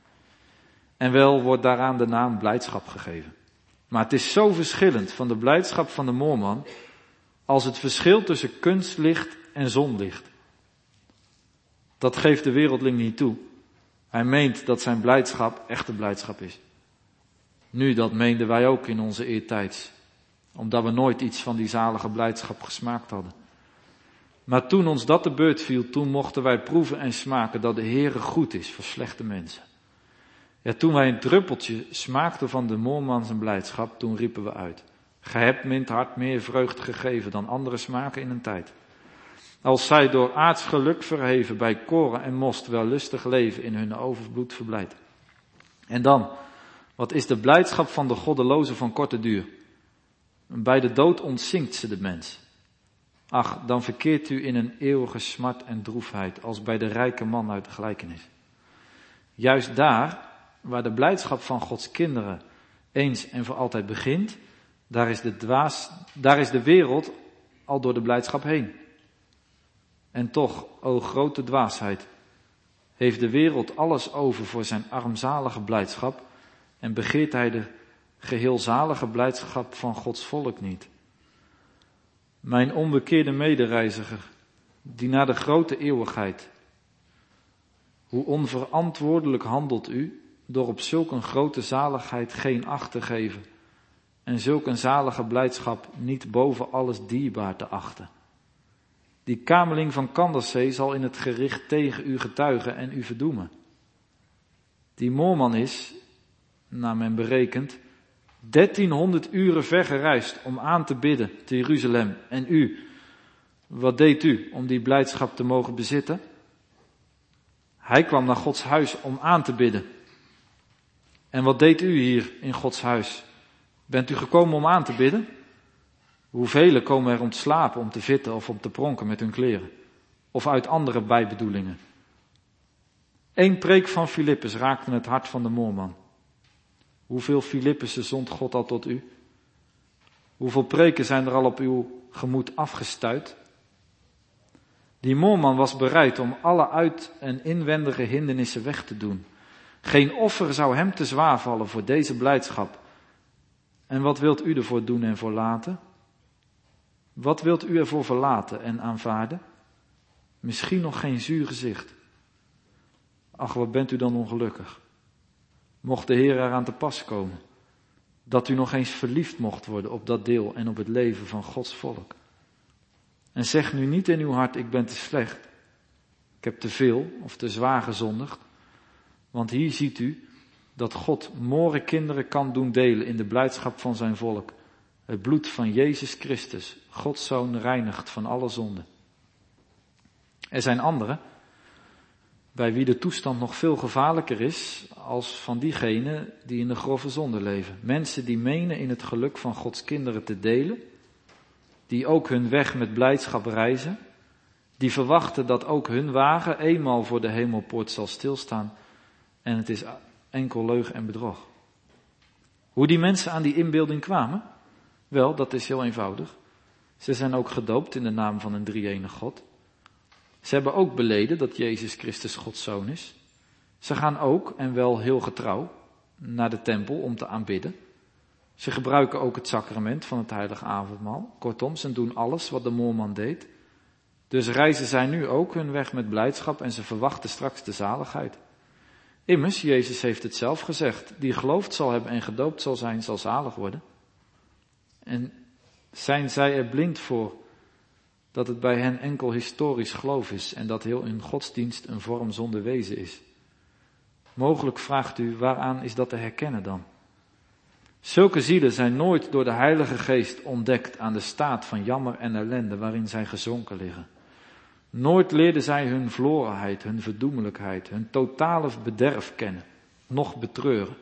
En wel wordt daaraan de naam blijdschap gegeven. Maar het is zo verschillend van de blijdschap van de moorman als het verschil tussen kunstlicht en zonlicht. Dat geeft de wereldling niet toe. Hij meent dat zijn blijdschap echte blijdschap is. Nu, dat meenden wij ook in onze eertijds, omdat we nooit iets van die zalige blijdschap gesmaakt hadden. Maar toen ons dat te beurt viel, toen mochten wij proeven en smaken dat de Heere goed is voor slechte mensen. Ja, toen wij een druppeltje smaakten van de moorman zijn blijdschap, toen riepen we uit: Gij hebt mint hart meer vreugd gegeven dan andere smaken in een tijd. Als zij door aards geluk verheven bij koren en most wellustig leven in hun overvloed verblijd. En dan, wat is de blijdschap van de goddeloze van korte duur? Bij de dood ontzinkt ze de mens. Ach, dan verkeert u in een eeuwige smart en droefheid, als bij de rijke man uit de gelijkenis. Juist daar, waar de blijdschap van Gods kinderen eens en voor altijd begint, daar is de dwaas, daar is de wereld al door de blijdschap heen. En toch, o grote dwaasheid, heeft de wereld alles over voor zijn armzalige blijdschap en begeert hij de geheel zalige blijdschap van Gods volk niet. Mijn onbekeerde medereiziger, die naar de grote eeuwigheid, hoe onverantwoordelijk handelt u door op zulk een grote zaligheid geen acht te geven en zulk een zalige blijdschap niet boven alles dierbaar te achten. Die kamerling van Kanderzee zal in het gericht tegen u getuigen en u verdoemen. Die moorman is, naar men berekent, dertienhonderd uren ver gereisd om aan te bidden te Jeruzalem. En u, wat deed u om die blijdschap te mogen bezitten? Hij kwam naar Gods huis om aan te bidden. En wat deed u hier in Gods huis? Bent u gekomen om aan te bidden? Hoeveel komen er om te slapen, om te vitten of om te pronken met hun kleren? Of uit andere bijbedoelingen? Eén preek van Filippus raakte het hart van de moorman. Hoeveel Filippenzen zond God al tot u? Hoeveel preken zijn er al op uw gemoed afgestuit? Die moorman was bereid om alle uit- en inwendige hindernissen weg te doen. Geen offer zou hem te zwaar vallen voor deze blijdschap. En wat wilt u ervoor doen en voor laten? Wat wilt u ervoor verlaten en aanvaarden? Misschien nog geen zuur gezicht. Ach, wat bent u dan ongelukkig. Mocht de Heer eraan te pas komen. Dat u nog eens verliefd mocht worden op dat deel en op het leven van Gods volk. En zeg nu niet in uw hart, ik ben te slecht. Ik heb te veel of te zwaar gezondigd. Want hier ziet u dat God more kinderen kan doen delen in de blijdschap van zijn volk. Het bloed van Jezus Christus, Gods Zoon, reinigt van alle zonde. Er zijn anderen, bij wie de toestand nog veel gevaarlijker is als van diegenen die in de grove zonde leven. Mensen die menen in het geluk van Gods kinderen te delen, die ook hun weg met blijdschap reizen, die verwachten dat ook hun wagen eenmaal voor de hemelpoort zal stilstaan en het is enkel leugen en bedrog. Hoe die mensen aan die inbeelding kwamen? Wel, dat is heel eenvoudig. Ze zijn ook gedoopt in de naam van een drie-enige God. Ze hebben ook beleden dat Jezus Christus Gods Zoon is. Ze gaan ook, en wel heel getrouw, naar de tempel om te aanbidden. Ze gebruiken ook het sacrament van het heilige avondmaal. Kortom, ze doen alles wat de moorman deed. Dus reizen zij nu ook hun weg met blijdschap en ze verwachten straks de zaligheid. Immers, Jezus heeft het zelf gezegd, die geloofd zal hebben en gedoopt zal zijn, zal zalig worden. En zijn zij er blind voor dat het bij hen enkel historisch geloof is en dat heel hun godsdienst een vorm zonder wezen is? Mogelijk vraagt u, waaraan is dat te herkennen dan? Zulke zielen zijn nooit door de Heilige Geest ontdekt aan de staat van jammer en ellende waarin zij gezonken liggen. Nooit leerden zij hun verlorenheid, hun verdoemelijkheid, hun totale bederf kennen, noch betreuren.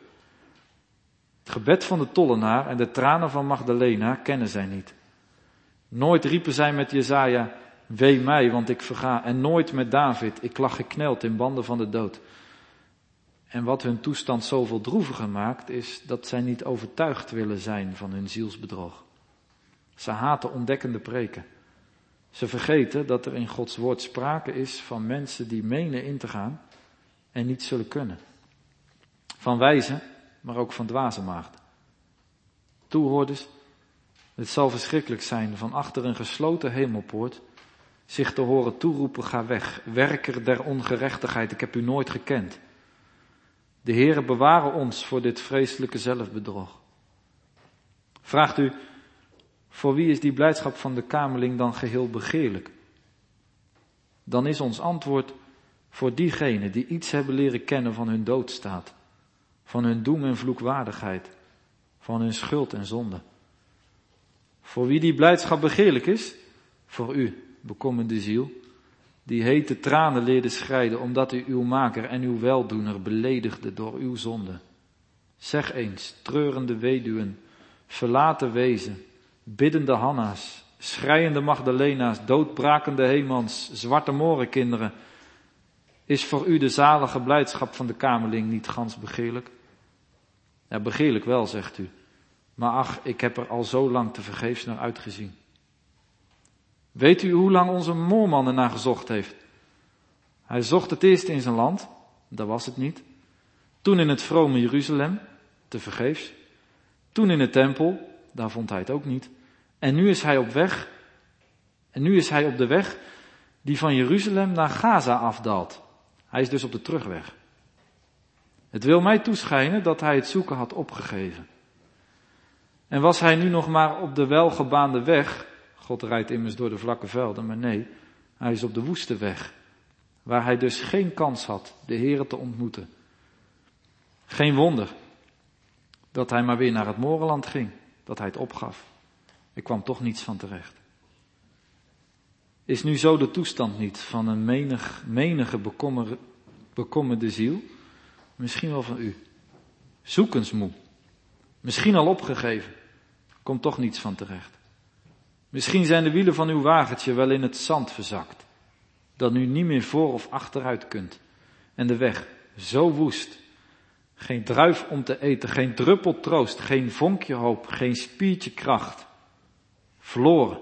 Het gebed van de tollenaar en de tranen van Magdalena kennen zij niet. Nooit riepen zij met Jesaja, wee mij, want ik verga. En nooit met David, ik lag gekneld in banden van de dood. En wat hun toestand zoveel droeviger maakt, is dat zij niet overtuigd willen zijn van hun zielsbedrog. Ze haten ontdekkende preken. Ze vergeten dat er in Gods woord sprake is van mensen die menen in te gaan en niet zullen kunnen. Van wijzen, maar ook van dwaze maagden. Toehoorders, het zal verschrikkelijk zijn van achter een gesloten hemelpoort zich te horen toeroepen, ga weg, werker der ongerechtigheid, ik heb u nooit gekend. De Heere beware ons voor dit vreselijke zelfbedrog. Vraagt u, voor wie is die blijdschap van de kamerling dan geheel begeerlijk? Dan is ons antwoord voor diegenen die iets hebben leren kennen van hun doodstaat, van hun doem en vloekwaardigheid, van hun schuld en zonde. Voor wie die blijdschap begeerlijk is? Voor u, bekommerde ziel, die hete tranen leerde schreiden, omdat u uw maker en uw weldoener beledigde door uw zonde. Zeg eens, treurende weduwen, verlaten wezen, biddende Hanna's, schreiende Magdalena's, doodbrakende Hemans, zwarte morenkinderen, is voor u de zalige blijdschap van de kamerling niet gans begeerlijk? Ja, begeerlijk wel, zegt u. Maar ach, ik heb er al zo lang te vergeefs naar uitgezien. Weet u hoe lang onze moorman ernaar gezocht heeft? Hij zocht het eerst in zijn land, daar was het niet. Toen in het vrome Jeruzalem, te vergeefs. Toen in de tempel, daar vond hij het ook niet. En nu is hij op weg, en nu is hij op de weg die van Jeruzalem naar Gaza afdaalt. Hij is dus op de terugweg. Het wil mij toeschijnen dat hij het zoeken had opgegeven. En was hij nu nog maar op de welgebaande weg, God rijdt immers door de vlakke velden, maar nee, hij is op de woeste weg, waar hij dus geen kans had de Heere te ontmoeten. Geen wonder dat hij maar weer naar het Morenland ging, dat hij het opgaf. Er kwam toch niets van terecht. Is nu zo de toestand niet van een menig, menige bekommer, bekommerde ziel? Misschien wel van u. Zoekensmoe. Misschien al opgegeven. Komt toch niets van terecht. Misschien zijn de wielen van uw wagentje wel in het zand verzakt. Dat u niet meer voor of achteruit kunt. En de weg zo woest. Geen druif om te eten, geen druppel troost, geen vonkje hoop, geen spiertje kracht. Verloren.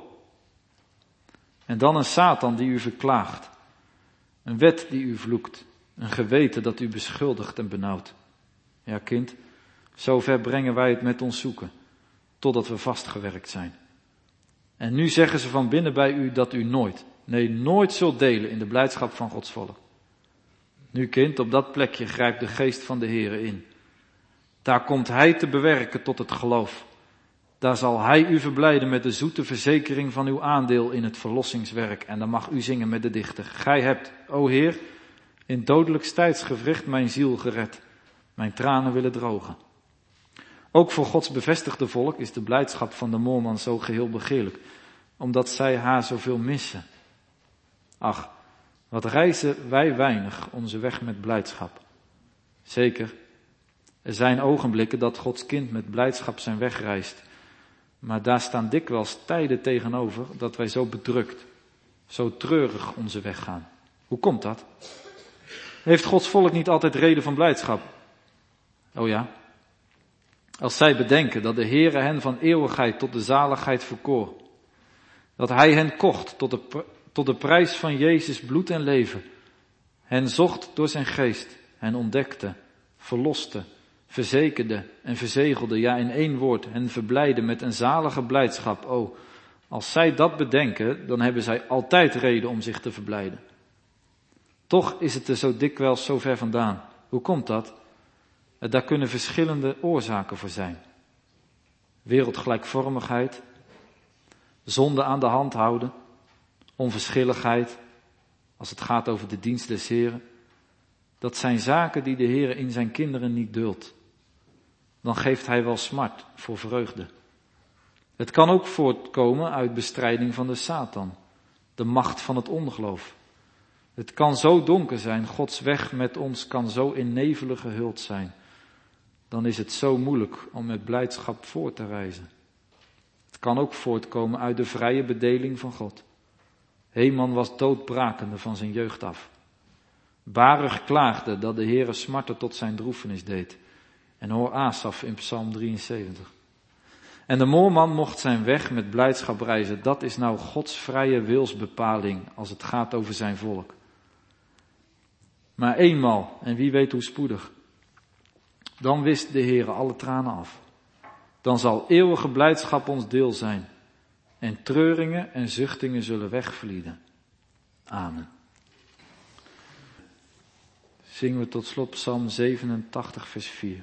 En dan een Satan die u verklaagt. Een wet die u vloekt. Een geweten dat u beschuldigt en benauwt. Ja, kind, zover brengen wij het met ons zoeken, totdat we vastgewerkt zijn. En nu zeggen ze van binnen bij u dat u nooit, nee nooit zult delen in de blijdschap van Gods volk. Nu kind, op dat plekje grijpt de geest van de Heere in. Daar komt Hij te bewerken tot het geloof. Daar zal Hij u verblijden met de zoete verzekering van uw aandeel in het verlossingswerk. En dan mag u zingen met de dichter. Gij hebt, o Heer, in dodelijks tijdsgewricht mijn ziel gered. Mijn tranen willen drogen. Ook voor Gods bevestigde volk is de blijdschap van de moorman zo geheel begeerlijk, omdat zij haar zoveel missen. Ach, wat reizen wij weinig onze weg met blijdschap. Zeker, er zijn ogenblikken dat Gods kind met blijdschap zijn weg reist. Maar daar staan dikwijls tijden tegenover dat wij zo bedrukt, zo treurig onze weg gaan. Hoe komt dat? Heeft Gods volk niet altijd reden van blijdschap? Oh ja. Als zij bedenken dat de Heere hen van eeuwigheid tot de zaligheid verkoor. Dat Hij hen kocht tot de, tot de prijs van Jezus bloed en leven. Hen zocht door zijn geest. Hen ontdekte, verloste, verzekerde en verzegelde. Ja, in één woord, hen verblijden met een zalige blijdschap. Oh, als zij dat bedenken, dan hebben zij altijd reden om zich te verblijden. Toch is het er zo dikwijls zo ver vandaan. Hoe komt dat? Daar kunnen verschillende oorzaken voor zijn. Wereldgelijkvormigheid, zonde aan de hand houden, onverschilligheid, als het gaat over de dienst des Heren. Dat zijn zaken die de Heer in zijn kinderen niet duldt. Dan geeft Hij wel smart voor vreugde. Het kan ook voortkomen uit bestrijding van de Satan, de macht van het ongeloof. Het kan zo donker zijn, Gods weg met ons kan zo in nevelen gehuld zijn. Dan is het zo moeilijk om met blijdschap voort te reizen. Het kan ook voortkomen uit de vrije bedeling van God. Heman was doodbrakende van zijn jeugd af. Barig klaagde dat de Heere smarten tot zijn droefenis deed. En hoor Asaf in Psalm drieënzeventig. En de moorman mocht zijn weg met blijdschap reizen. Dat is nou Gods vrije wilsbepaling als het gaat over zijn volk. Maar eenmaal, en wie weet hoe spoedig, dan wist de Heere alle tranen af. Dan zal eeuwige blijdschap ons deel zijn. En treuringen en zuchtingen zullen wegvlieden. Amen. Zingen we tot slot Psalm zevenentachtig vers vier.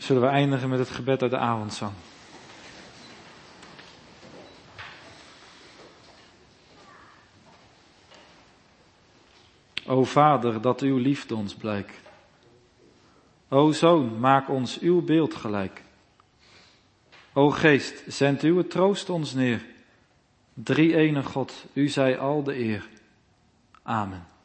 Zullen we eindigen met het gebed uit de avondzang. O Vader, dat uw liefde ons blijkt. O Zoon, maak ons uw beeld gelijk. O Geest, zend uw troost ons neer. Drie-ene God, u zij al de eer. Amen.